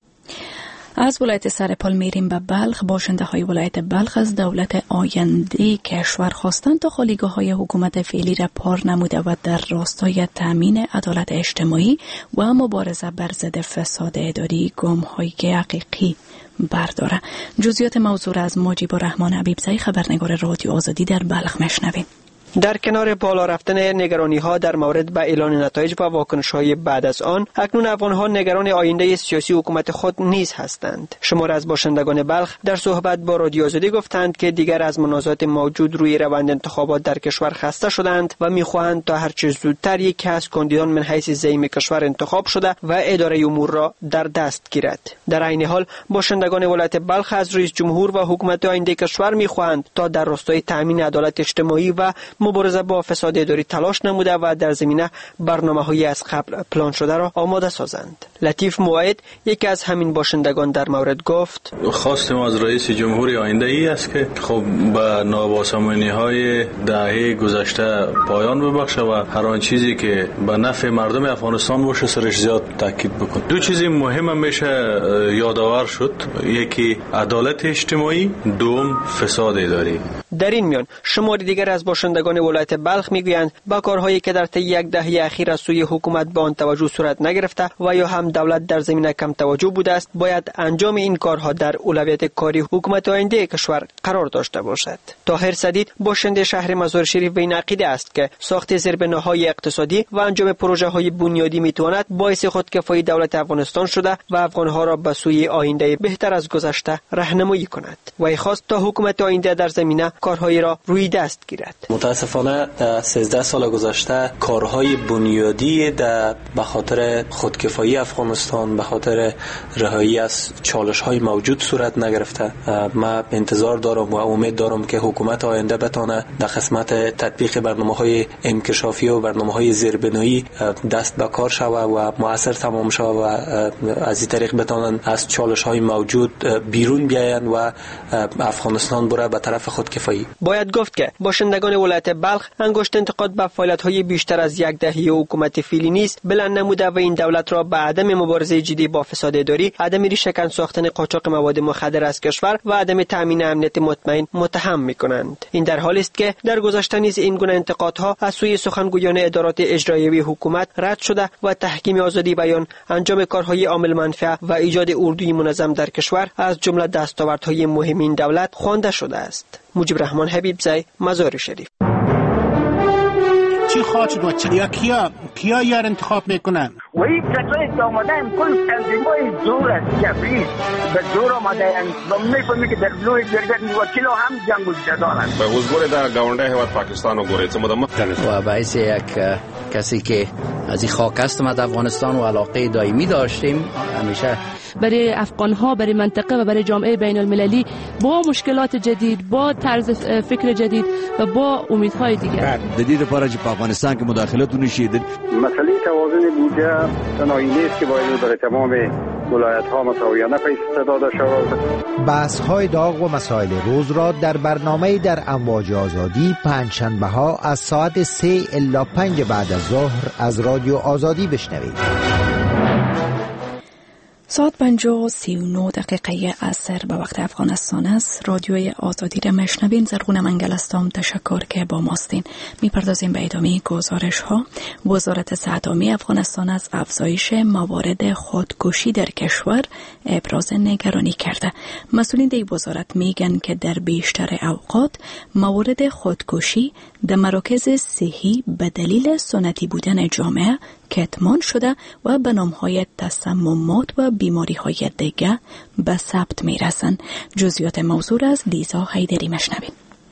از ولایت سرپل میریم به بلخ. باشنده های ولایت بلخ از دولت آینده کشور خواستند تا خالیگاه های حکومت فعلی را پار نموده و در راستای تامین عدالت اجتماعی و مبارزه بر ضد فساد اداری گام های حقیقی برداره. جزئیات موضوع از مجیب الرحمن حبیبزئی خبرنگار رادیو آزادی در بلخ میشنویم. در کنار بالا رفتن نگرانی ها در مورد به اعلان نتایج و واکنش های بعد از آن، اکنون افغان ها نگران آینده سیاسی حکومت خود نیز هستند. شمار از باشندگان بلخ در صحبت با رادیو آزادی گفتند که دیگر از منازعات موجود روی روند انتخابات در کشور خسته شدند و میخواهند تا هر چه زودتر یکی از کاندیدان من حیث زعیم کشور انتخاب شده و اداره امور را در دست گیرد. در عین حال باشندگان ولایت بلخ از رئیس جمهور و حکومت آینده کشور میخواهند تا در راستای تامین عدالت اجتماعی و مبارزه با فساد اداری تلاش نموده و در زمینه برنامه‌هایی از قبل پلان شده را آماده سازند. لطیف موعد یکی از همین باشندگان در مورد گفت: خواست ما از رئیس جمهور آینده ای است که خب به نابسامانی‌های دهه گذشته پایان ببخشه و هر آن چیزی که به نفع مردم افغانستان باشه سرش زیاد تاکید بکنه. دو چیز مهم میشه یادآور شد، یکی عدالت اجتماعی، دوم فساد اداری. در این میان شماری دیگر از باشندگان ولایت بلخ میگویند با کارهایی که در طی یک دهه اخیر از سوی حکومت به آن توجه صورت نگرفته و یا هم دولت در زمینه کم توجه بوده است، باید انجام این کارها در اولویت کاری حکومت آینده کشور قرار داشته باشد. طاهر سدید باشنده شهر مزار شریف به این عقیده است که ساخت زیربناهای اقتصادی و انجام پروژه های بنیادی میتواند باعث خودکفایی دولت افغانستان شده و افغانها را به سوی آینده بهتر از گذشته راهنمایی کند. و خواست تا حکومت آینده در زمینه کارهایی را روی دست گیرد. متاسفانه در سیزده سال گذشته کارهای بنیادی در به خاطر خودکفایی افغانستان، به خاطر رهایی از چالش‌های موجود صورت نگرفته. من انتظار دارم و امید دارم که حکومت آینده بتونه در قسمت تطبیق برنامه‌های انکشافی و برنامه‌های زیربنایی دست به کار شود و مؤثر تمام شود و از این طریق بتونن از چالش‌های موجود بیرون بیاین و افغانستان بره به طرف خودکفایی. باید گفت که باشندگان ولایت بلخ انگشت انتقاد به فعالیت‌های بیشتر از یک دهه حکومت فعلی نیست بلند نموده و این دولت را به عدم مبارزه جدی با فساد اداری، عدم ریشه‌کن ساختن قاچاق مواد مخدر از کشور و عدم تامین امنیت مطمئن متهم می‌کنند. این در حالی است که در گذشته نیز این گونه انتقادها از سوی سخنگویان ادارات اجرایی حکومت رد شده و تحکیم آزادی بیان، انجام کارهای عامل منفعه و ایجاد اردوی منظم در کشور از جمله دستاوردهای مهم این دولت خوانده شده است. مجیب الرحمن حبیبزئی، مزار شریف. چی خواهد و چی یا کیا کیا یار انتخاب میکنن و این کسایی که آمدن کل تنظیمای زور است جبری به زور آمدن و میفهمی که در لوی جرگت وکیل هم جنگ جدارن به حضور در گاونده هواد پاکستان و گوره څه مدام و باعث یک کسی که از این خاک هستم از افغانستان و علاقه دائمی داشتیم همیشه برای افغان ها، برای منطقه و برای جامعه بین المللی با مشکلات جدید، با طرز فکر جدید و با امیدهای دیگر جدید برای افغانستان که مداخلت نشید. مسئله توازن بودجه تنهایی نیست که باید برای تمام ولایت ها مساویانه پیش داده شود. بحث های داغ و مسائل روز را در برنامه در امواج آزادی پنجشنبه ها از ساعت سه الی پنج بعد از ظهر از رادیو آزادی بشنوید. ساعت پنج و سی و نه دقیقه عصر به وقت افغانستان است. رادیوی آزادی را مشنوین. زرغون منگل هستم. تشکر که با ماستین. میپردازیم به ادامه گزارش ها. وزارت صحت عامه افغانستان از افزایش موارد خودکشی در کشور ابراز نگرانی کرده. مسئولین در وزارت میگن که در بیشتر اوقات موارد خودکشی در مراکز صحی به دلیل سنتی بودن جامعه کتمان شده و به نام‌های تسممات و بیماری‌های دیگر به ثبت می‌رسند. جزئیات موضوع از لیزا حیدری مشنوید.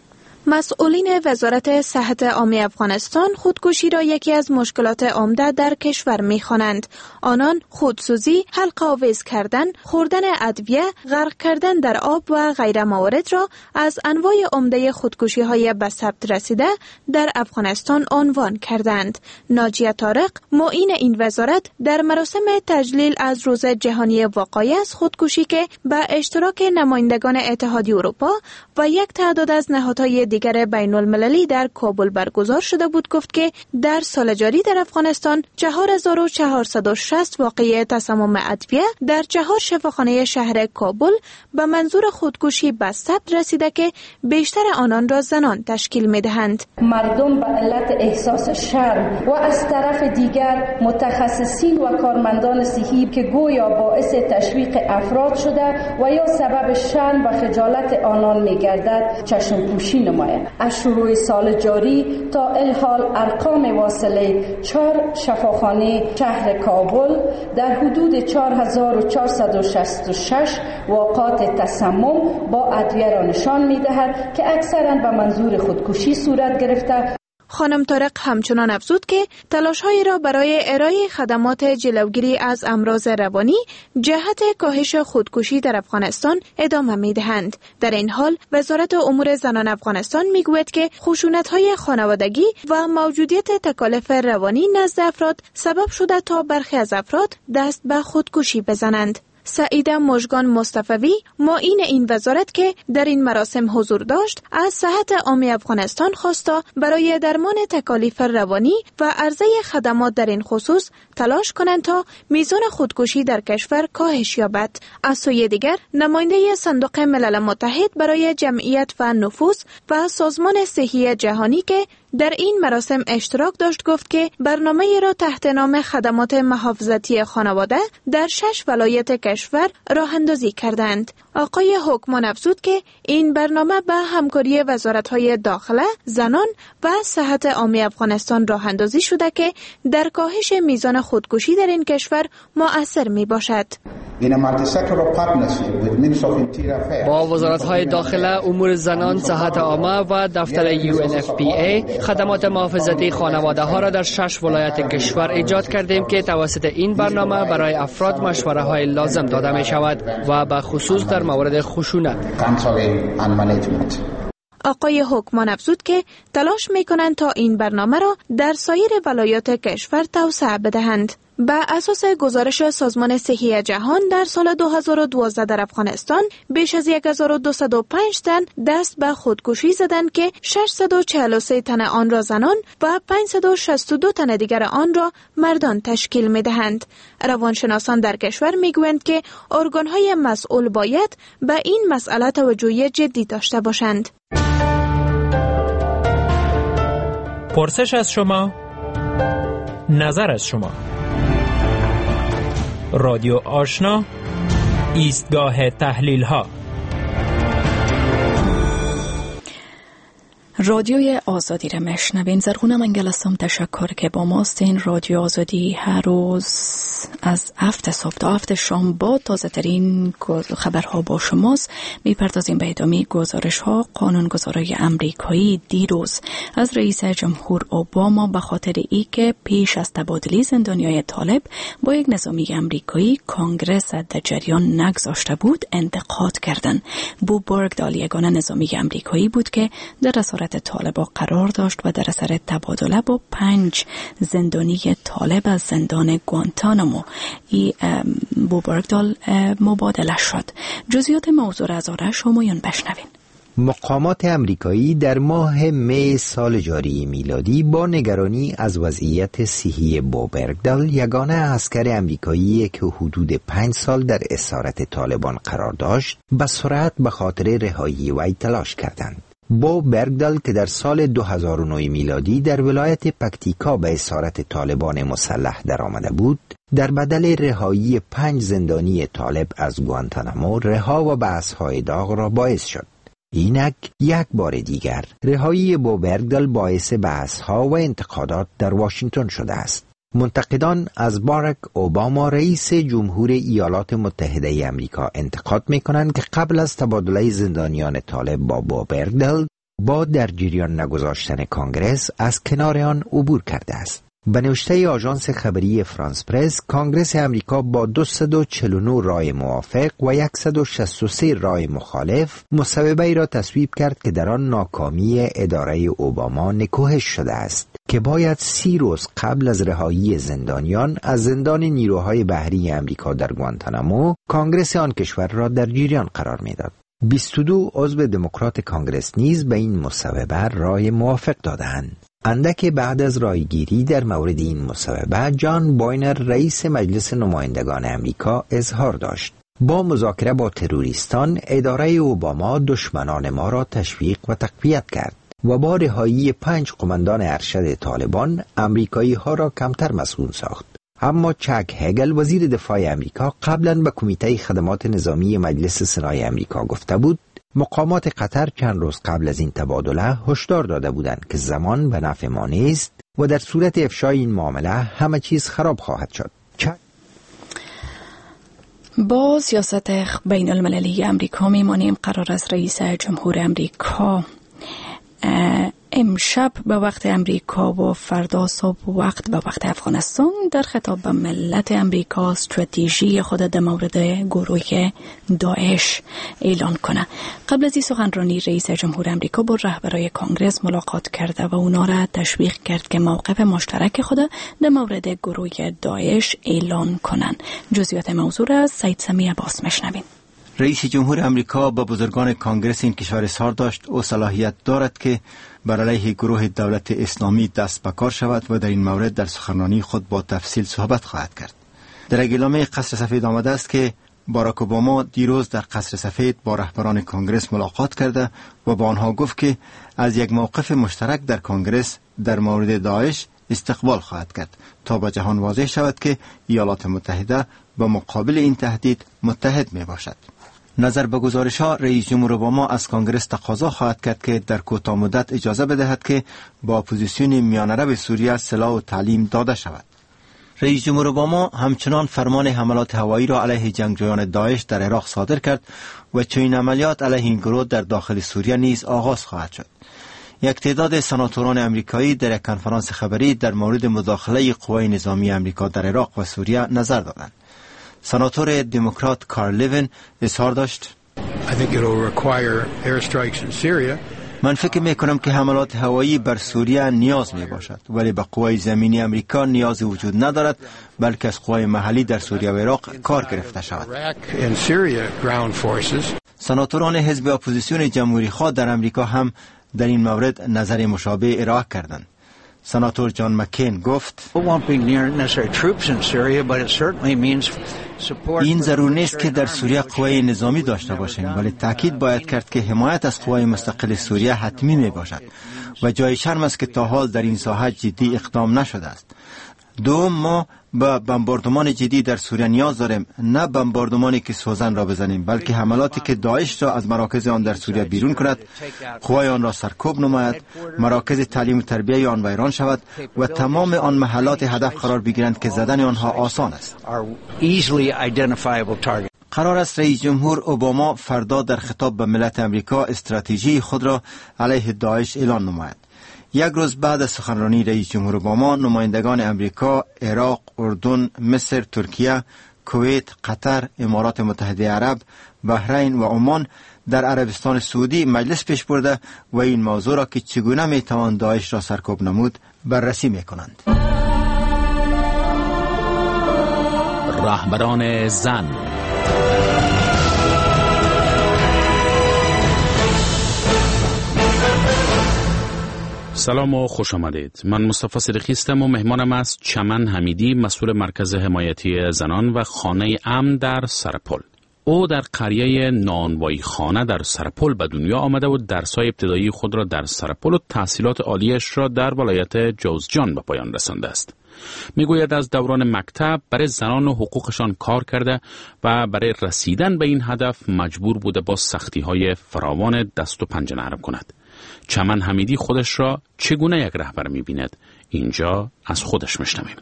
مسئولین وزارت صحت عامه افغانستان خودکشی را یکی از مشکلات عمده در کشور می‌خوانند. آنان خودسوزی، حلقه آویز کردن، خوردن ادویه، غرق کردن در آب و غیره موارد را از انواع عمده خودکشی‌های به ثبت رسیده در افغانستان عنوان کردند. ناجیه طارق، معین این وزارت، در مراسم تجلیل از روز جهانی وقایع از خودکشی که به اشتراک نمایندگان اتحادیه اروپا و یک تعداد از نهادهای دیگر بین المللی در کابل برگزار شده بود گفت که در سال جاری در افغانستان چهار هزار و چهارصد و شصت واقعه تسمم ادویه در چهار شفاخانه شهر کابل به منظور خودکشی به ثبت رسیده که بیشتر آنان را زنان تشکیل می‌دهند. مردم به علت احساس شرم و از طرف دیگر متخصصین و کارمندان صحی که گویا باعث تشویق افراد شده و یا سبب شرم و خجالت آنان می‌گردد چشم پوشی نماید. از شروع سال جاری تا الحال ارقام واصله چهار شفاخانه شهر کابل در حدود چهار هزار و چهارصد و شصت و شش واقعات تسمم با ادویه را نشان می‌دهد که اکثراً به منظور خودکشی صورت گرفته. خانم طارق همچنان افزود که تلاش‌هایی را برای ارائه خدمات جلوگیری از امراض روانی جهت کاهش خودکشی در افغانستان ادامه می‌دهند. در این حال وزارت امور زنان افغانستان می‌گوید که خشونت‌های خانوادگی و موجودیت تکالیف روانی نزد افراد سبب شده تا برخی از افراد دست به خودکشی بزنند. سعیده مژگان مصطفی، معین این وزارت که در این مراسم حضور داشت، از صحت عامه افغانستان خواستا برای درمان تکالیف روانی و عرضه خدمات در این خصوص تلاش کنند تا میزان خودکشی در کشور کاهش یابد. از سوی دیگر نماینده صندوق ملل متحد برای جمعیت و نفوذ و سازمان صحی جهانی که در این مراسم اشتراک داشت گفت که برنامه را تحت نام خدمات محافظتی خانواده در شش ولایت کشور راه اندازی کردند. آقای حکمان افزود که این برنامه به همکاری وزارت‌های داخله، زنان و صحت عامه افغانستان راه اندازی شده که در کاهش میزان خودکشی در این کشور مؤثر می باشد. با وزارت‌های داخله، امور زنان، صحت عامه و دفتر یو ان اف پی ای خدمات محافظتی خانواده ها را در شش ولایت کشور ایجاد کردیم که توسط این برنامه برای افراد مشوره های لازم داده می شود و به خصوص در مورد خشونت. آقای حکمان افزود که تلاش می کنند تا این برنامه را در سایر ولایات کشور توسعه بدهند. بر اساس گزارش سازمان صحی جهان در سال دو هزار و دوازده در افغانستان بیش از هزار و دویست و پنج تن دست به خودکشی زدند که ششصد و چهل و سه تن آن را زنان و پانصد و شصت و دو تن دیگر آن را مردان تشکیل می دهند. روانشناسان در کشور می گویند که ارگان‌های مسئول باید به این مسئله توجه جدی داشته باشند. پرسش از شما، نظر از شما. رادیو آشنا، ایستگاه تحلیل ها. رادیوی آزادی را مشنوین. زرغون منگل هستم. تشکر که با ماستین. رادیو آزادی هر روز از هفت صبح تا هفت شام با تازه ترین خبرها با شماست. میپردازیم به ادامه گزارش ها. قانونگذارای امریکایی دیروز از رئیس جمهور اوباما به خاطر ای که پیش از تبادلی زندانیای طالب با یک نظامی امریکایی کانگرس در جریان نگذاشته بود انتقاد کردند. بو برگ دال یگانه نظامی امریکایی بود که در اسارت اسارت طالبان قرار داشت و در اثر تبادله با پنج زندانی طالب از زندان گوانتانامو ای بوبرگدال مبادله شد. جزئیات موضوع را از آرش همایون بشنوین. مقامات امریکایی در ماه می سال جاری میلادی با نگرانی از وضعیت صحی بوبرگدال، یگانه عسکر امریکایی که حدود پنج سال در اسارت طالبان قرار داشت، به سرعت به خاطر رهایی وی تلاش کردند. بوبرگدال که در سال دو هزار و نه میلادی در ولایت پکتیکا به اسارت طالبان مسلح در آمده بود، در بدل رهایی پنج زندانی طالب از گوانتانامو رها و بحث‌های داغ را باعث شد. اینک یک بار دیگر رهایی بوبرگدال باعث بحث‌ها و انتقادات در واشنگتن شده است. منتقدان از باراک اوباما رئیس جمهور ایالات متحده آمریکا انتقاد می‌کنند که قبل از تبادله زندانیان طالب با بوبرگدال با در جریان نگذاشتن کانگرس از کنار آن عبور کرده است. به نوشته آژانس خبری فرانس پرس، کانگرس امریکا با دویست و چهل و نه رای موافق و صد و شصت و سه رای مخالف مصوبه‌ای را تصویب کرد که در آن ناکامی اداره اوباما نکوهش شده است که باید سی روز قبل از رهایی زندانیان از زندان نیروهای بحری امریکا در گوانتانامو کانگرس آن کشور را در جریان قرار میداد. بیست و دو عضو دموکرات کانگرس نیز به این مصوبه رای موافق دادند. اندک بعد از رایگیری در مورد این مصوبه، جان باینر رئیس مجلس نمایندگان امریکا اظهار داشت: با مذاکره با تروریستان اداره اوباما دشمنان ما را تشویق و تقویت کرد و با رهایی پنج قماندان ارشد طالبان امریکایی ها را کمتر مسئول ساخت. اما چک هگل وزیر دفاع امریکا قبلا به کمیته خدمات نظامی مجلس سنای امریکا گفته بود مقامات قطر چند روز قبل از این تبادله هشدار داده بودند که زمان به نفع ما نیست و در صورت افشای این معامله همه چیز خراب خواهد شد. با سیاست بین المللی امریکا میمانیم. قرار است رئیس جمهور امریکا امشب به وقت امریکا و فردا صبح وقت به وقت افغانستان در خطاب به ملت امریکا استراتژی خود در مورد گروه داعش اعلان کنه. قبل از این سخنرانی رئیس جمهور امریکا با رهبرای کانگرس ملاقات کرده و اونا را تشویق کرد که موقف مشترک خود در مورد گروه داعش اعلان کنند. جزئیات موضوع را از سید سمی عباس مشنوین. رئیس جمهور امریکا با بزرگان کانگرس این کشور اظهار داشت او صلاحیت دارد که بر علیه گروه دولت اسلامی دست به کار شود و در این مورد در سخنرانی خود با تفصیل صحبت خواهد کرد. در اعلامیه قصر سفید آمده است که باراک اوباما دیروز در قصر سفید با رهبران کانگرس ملاقات کرده و با آنها گفت که از یک موقف مشترک در کانگرس در مورد داعش استقبال خواهد کرد تا به جهان واضح شود که ایالات متحده با مقابل این تهدید متحد می باشد. نظر به گزارش‌ها، رئیس جمهور اوباما از کانگرس تقاضا خواهد کرد که در کوتاه مدت اجازه بدهد که با اپوزیسیون میانه رو سوریه سلاح و تعلیم داده شود. رئیس جمهور اوباما همچنان فرمان حملات هوایی را علیه جنگجویان داعش در عراق صادر کرد و چنین عملیات علیه این گروه در داخل سوریه نیز آغاز خواهد شد. یک تعداد سناتوران امریکایی در یک کنفرانس خبری در مورد مداخله قوای نظامی امریکا در عراق و سوریه نظر دادند. سناتور دموکرات کارل لیون اظهار داشت: من فکر می کنم که حملات هوایی بر سوریه نیاز می باشد، ولی به قوای زمینی امریکا نیاز وجود ندارد، بلکه از قوای محلی در سوریه و عراق کار گرفته شود. سناتوران حزب اپوزیسیون جمهوری خواه در امریکا هم در این مورد نظر مشابه ارائه کردند. سناتور جان مکین گفت: این ضرور نیست که در سوریه قوای نظامی داشته باشیم، ولی تاکید باید کرد که حمایت از قوای مستقل سوریه حتمی می باشد و جای شرم است که تا حال در این ساحه جدی اقدام نشده است. دوم، ما به بمباردمان جدی در سوریه نیاز داریم، نه بمباردمانی که سوزن را بزنیم، بلکه حملاتی که داعش را از مراکز آن در سوریه بیرون کند، قوای آن را سرکوب نماید، مراکز تعلیم و تربیه آن ویران شود و تمام آن محلات هدف قرار بگیرند که زدن آنها آسان است. قرار است رئیس جمهور اوباما فردا در خطاب به ملت امریکا استراتژی خود را علیه داعش اعلان نماید. یک روز بعد از سخنرانی رئیس جمهور اوباما، نمایندگان امریکا، عراق، اردن، مصر، ترکیه، کویت، قطر، امارات متحده عرب، بحرین و عمان در عربستان سعودی مجلس پیش برده و این موضوع را که چگونه می توان داعش را سرکوب نمود بررسی می کنند. رهبران زن. سلام و خوش آمدید. من مصطفی صدیقی هستم و مهمانم است چمن حمیدی، مسئول مرکز حمایتی زنان و خانه امن در سرپل. او در قریه نانوایی خانه در سرپل به دنیا آمده و درس‌های ابتدایی خود را در سرپل و تحصیلات عالیش را در ولایت جوزجان به پایان رسانده است. میگوید از دوران مکتب برای زنان و حقوقشان کار کرده و برای رسیدن به این هدف مجبور بوده با سختی‌های فراوان دست و پنجه نرم کند. چمن حمیدی خودش را چگونه یک رهبر می‌بیند؟ اینجا از خودش میشنویم.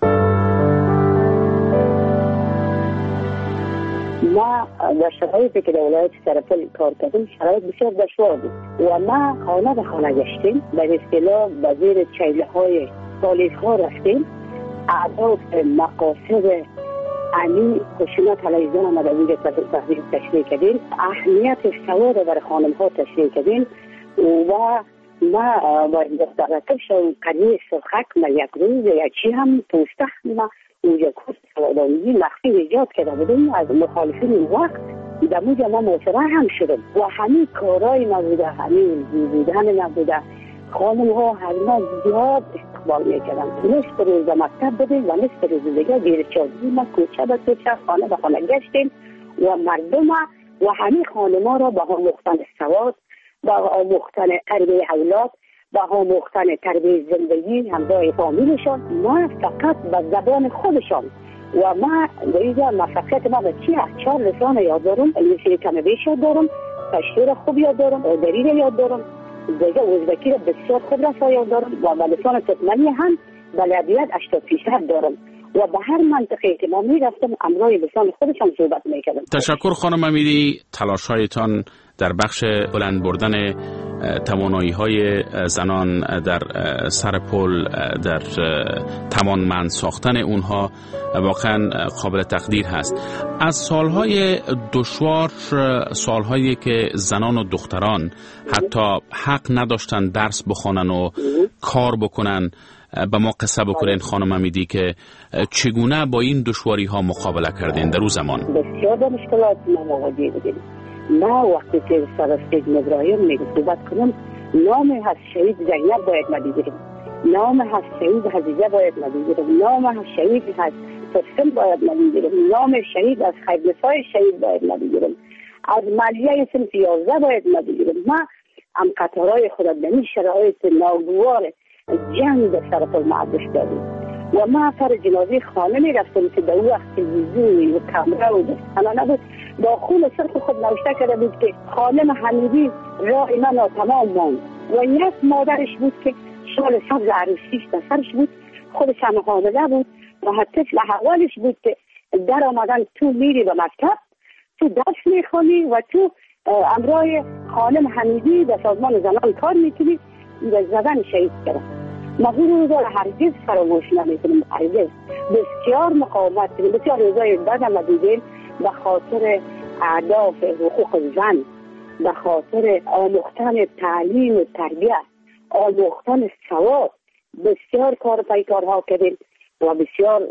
ما در شرایطی که در ولایت سرپل کار کردیم شرایط بسیار دشوار بود و ما خانه به خانه گشتیم، به اصطلاح به زیر چیله های پالیس ها رفتیم، اهداف مقاصد علی خشونت علیه زن آمده اونجا تشریح کردیم، اهمیت سواد برای خانم ها تشریح کردیم و ما با دخترکش و قریه سرخک ما یک روز یکی هم پوسته ما اونجا کورس سوادآموزی مخفی ایجاد کرده بودیم از مخالفین این وقت در موجه ما موفره هم شدیم و همین کارهای ما بوده، همین بودن ما بوده. خانم ها هر ما زیاد استقبال میکردن. نصف روز مکتب بودیم و نصف روز دیگه بیرچازی ما کوچه به کوچه خانه به خانه گشتیم و مردم و همین خانم ها را به آموختن سواد، به آموختن تربیه اولاد، به آموختن تربیه زندگی همراه فامیلشان، ما فقط به زبان خودشان و ما در اینجا مفقت ما به چی چهار لسان یاد دارم، انگلیسی کم بیش یاد دارم، پشتو را خوب یاد دارم، دری را یاد دارم، دیگه ازبکی را بسیار خوب را یاد دارم و به لسان ترکمنی هم بلدیت هشتاد فیصد دارم و به هر منطقه که ما می رفتم امرای لسان خودشان صحبت می کردم. تشکر خانم حمیدی. تلاش‌هایتان در بخش بلند بردن توانایی‌های زنان در سرپل، در توانمند ساختن اونها واقعا قابل تقدیر هست. از سالهای دشوار، سالهایی که زنان و دختران حتی حق نداشتن درس بخوانن و کار بکنن، به ما قصه بکنین خانم حمیدی که چگونه با این دشواری ها مقابله کردین در اون زمان؟ بسیار با مشکلات ما مواجه بودیم. ما وقتی که سر سجن ابراهیم میگه صحبت کنم، نام هست شهید زینب باید ما بگیریم، نام هست شهید حزیزه باید ما بگیریم، نام هست شهید هست ترسل باید ما بگیریم، نام شهید از خیبنسای شهید باید ما بگیریم، از ملیه صنف یازده باید ما بگیریم. ما هم قطارهای خود در این شرایط ناگوار جنگ در سرپل معدش داریم و ما سر جنازه خانه می رفتیم که در وقت تلویزیون و کامرا و دستانه نبود، با خون صرف خود نوشته کرده بود که خانم حمیدی راه من ناتمام ماند و یک مادرش بود که شال سبز عروسیش در سرش بود، خودش هم حامله بود و حتی احوالش بود که در آمدن تو میری به مکتب، تو درس میخونی و تو امراه خانم حمیدی در سازمان زنان کار میکنی و زدن شهید کرد. ما این روزا را هرگز فراموش نمیکنیم. هرگز بسیار مقاومت کردیم، بسیار روزای بعد هم دیدیم به خاطر اهداف حقوق زن، به خاطر آموختن تعلیم و تربیت، آموختن سواد، بسیار کار پیکارها کردیم و بسیار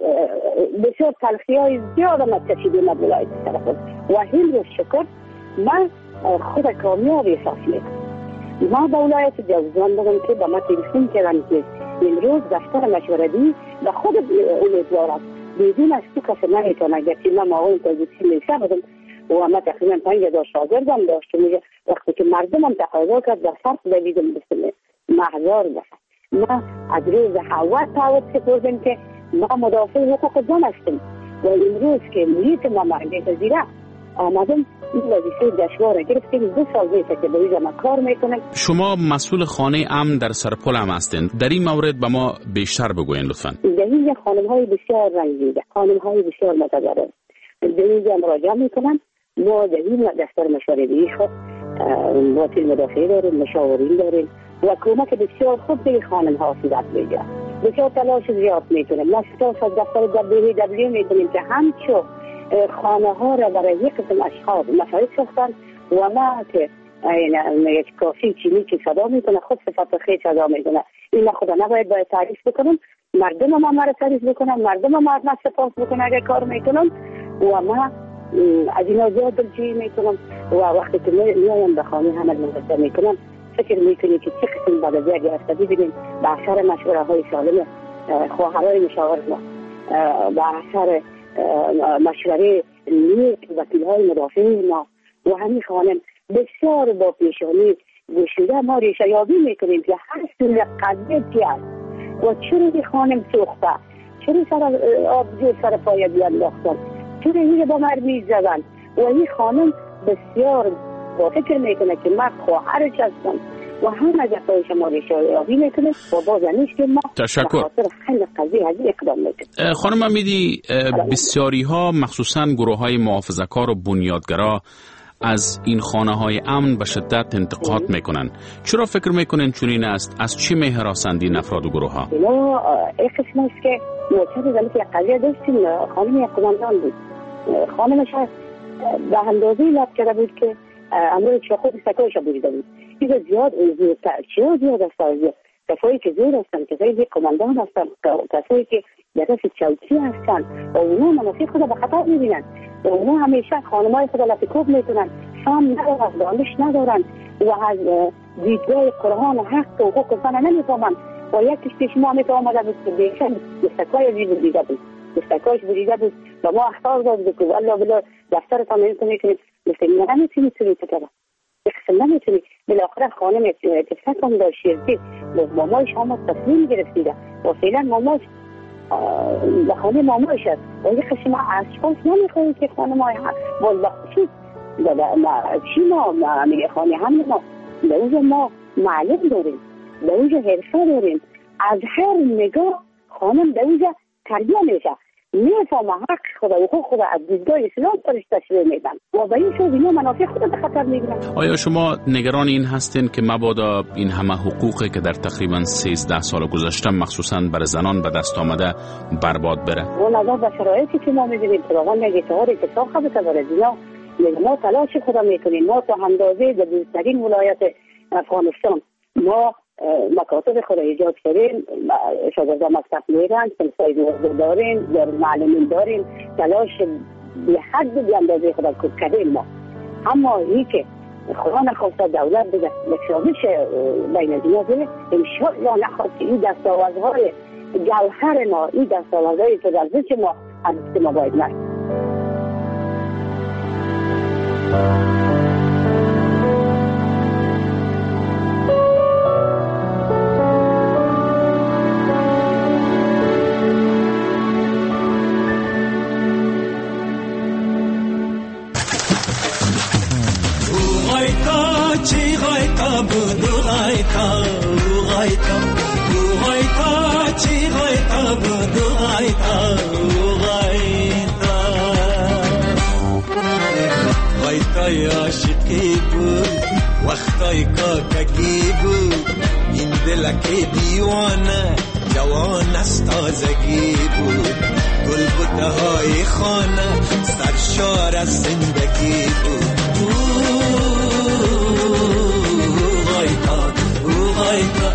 بسیار تلخی های زیاد هم کشیدیم از ولایت سرپل و این رو شکر من خود کامیاب احساس میکنم. ما به ولایت جوزجان بگم که با ما تلفن کردن که امروز دفتر مشورتی به خود امیدوارم بدون از تو کسی نمیتونه، اگر که من معاون تازیسی میشه بدم و ما تقریبا پنج هزار شاگردم داشت. میگه وقتی که مردم هم تقاضا کرد در صرف دویدم بسیم محضار بسن. ما از روز حوات تعوض سپردیم که ما مدافع حقوق زن هستیم و امروز که محیط ما مرگه تزیره آمدم این وظیفه دشوار گرفتیم. دو سال بیسته که باید ما کار میکنم. شما مسئول خانه امن در سرپل هم هستین، در این مورد به ما بیشتر بگوین لطفاً. در اینجا خانم های بسیار رنگیده، خانم های بسیار متضرر در اینجا مراجعه میکنن. ما در این دفتر مشورتی خود وکیل مدافع داریم، مشاورین داریم و کمک بسیار خوب به خانم ها صورت میگیره. بسیار تلاش زیاد میکنیم. ما ستاش از دفتر دبلیو دبلیو میکنیم که همچو خانه ها را برای یک قسم اشخاص مساعد ساختن و ما که یک کافی چینی که صدا میکنه خود صفت خیلی صدا میکنه. این خدا نباید باید تعریف بکنم، مردم ما مرا تعریف بکنم، مردم ما از سپاس بکنه اگر کار میکنم و ما از اینا زیاد دلجویی میکنم و وقتی که میایم به خانه همه منتظر میکنم فکر میکنی که چه قسم بعد از یک هفته ببینیم به اثر مشوره های سالم خواهرای مشاور ما، به اثر مشوره نیک وکیل های مدافع ما و همین خانم بسیار با پیشانی گوشیده ما ریشه یابی میکنیم که هر سوی قضیه چی است و چرا این خانم سوخته، چرا سر آبجور سر پای بیانداختن، چرا این با مرمی زدن و این خانم بسیار با فکر میکنه که مرد خواهرش هستن و همه جفای شما ریشه یابی میکنه و باز نیست که ما تشکر خیلی قضیه هزی اقدام میکنه. خانم امیدی، بسیاری ها مخصوصا گروه های محافظه‌کار و بنیادگرا از این خانه های امن به شدت انتقاد میکنن. چرا فکر میکنن چنین است؟ از چی میهراسند این افراد و گروه ها؟ اینا این قسم است که موچه زمین که قضیه داشتیم خانم یک قماندان بود، خانمش به اندازه لب کرده بود که امروز چه خود سکایش بریده بود. این زیاد زیادتر چه زیاد است از کسایی که زور هستن، کسایی که قماندان هستن، کسایی که در دست چوکی هستن و اونا منافع خود به خطر میبینن و اونا همیشه خانمای خود را تکوب میکنن، فهم ندارن، دانش ندارن و از دیدگاه قرآن حق و حقوق زن نمیفهمن و یکیش پیش ما همیشه آمده بود که بیشن دستکای عزیز بریده بود، دستکایش بریده بود و ما اختار داد بود که والله بلا دفترتان نمیتونی که مثل این نمیتونی تونی تکره اقسم نمیتونی. بالاخره خانم اتفاق هم داشت شیرتی مامایش هم تصمیم گرفتیده و فعلا مامایش به خانه مامایش هست و این قسم اشخاص نمیخواهیم که خانه ما بازبخشید چی ما میگه خانه هم ما به اوجه ما معلم داریم، به اوجه حرفه داریم، از هر نگاه خانم به اوجه تربیه میشه، میفهمه حق خدا و حقوق خدا از دیدگاه اسلام پرش تشریح میدن و به این شد اینا منافع خدا به خطر میگیرن. آیا شما نگران این هستین که مبادا این همه حقوقی که در تقریبا سیزده سال گذشته مخصوصا برای زنان به دست آمده برباد بره؟ و نظر به شرایطی که ما میبینیم طبعا نگه تهاری که ساخه بتبره دینا ما تلاش خدا میکنیم، ما تا اندازه در دوسترین ولایت افغانستان ما مکاتب خود ایجاد کردیم، شاگردان مکتب میرن، سلسای دوزده داریم، در معلمین داریم، تلاش به حد به اندازه خدا کردیم ما. اما این که خدا نخواسته دولت بده نکشابش بین دنیا بره، انشاءالله نخواست که این دستاوردهای جوهر ما، این دستاوردهای که در ذهن ما از ما باید نرد. وقتای کاکگی بود این دلک دیوانه جوان از تازگی بود، گل بوته های خانه سرشار از زندگی بود. غایتا غایتا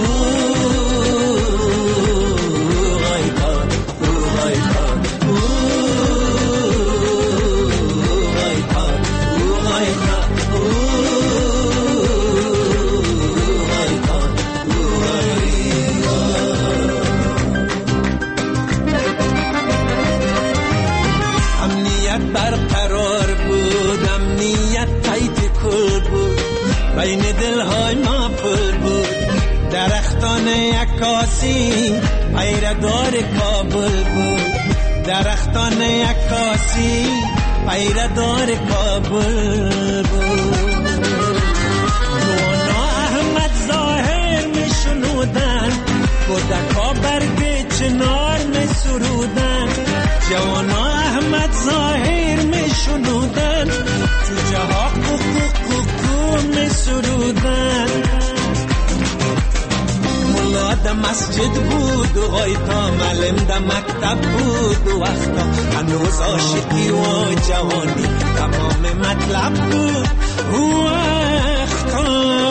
بین دلهای ما پر بود درختان عکاسی پیردار کابل بود، درختان عکاسی پیردار کابل بود. نوانا احمد ظاهر می شنودن، کودکا برگ چنار می سرودن، جوانا احمد ظاهر می شنودن، جوجه ها کوکو کوکو می سرودن. ملا در مسجد بود و غایتا معلم در مکتب بود و وقتا هنوز عاشقی و جوانی تمام مطلب بود و وقتا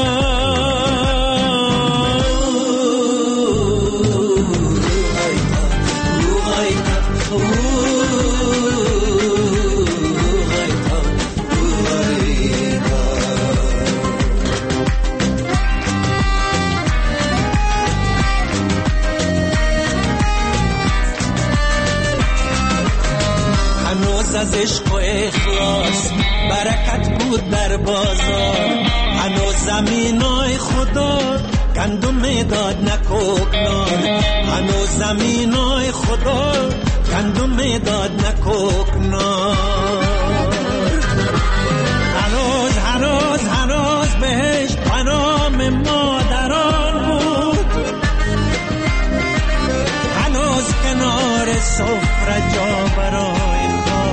از عشق و اخلاص برکت بود در بازار هنوز زمینای خدا گندم داد نکوکنار هنوز زمینای خدا گندم داد نکوکنار هنوز هنوز هنوز بهش پنام مادران بود هنوز کنار سفره جا برای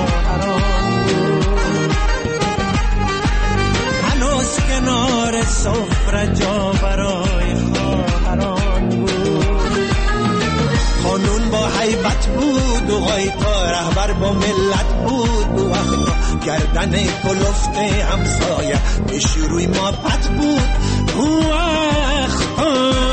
کنار سفره جا برای خواهران بود قانون با حیبت بود و غایتا رهبر با ملت بود و وقتا گردن کلفت همسایه پیش روی ما پت بود و وقتا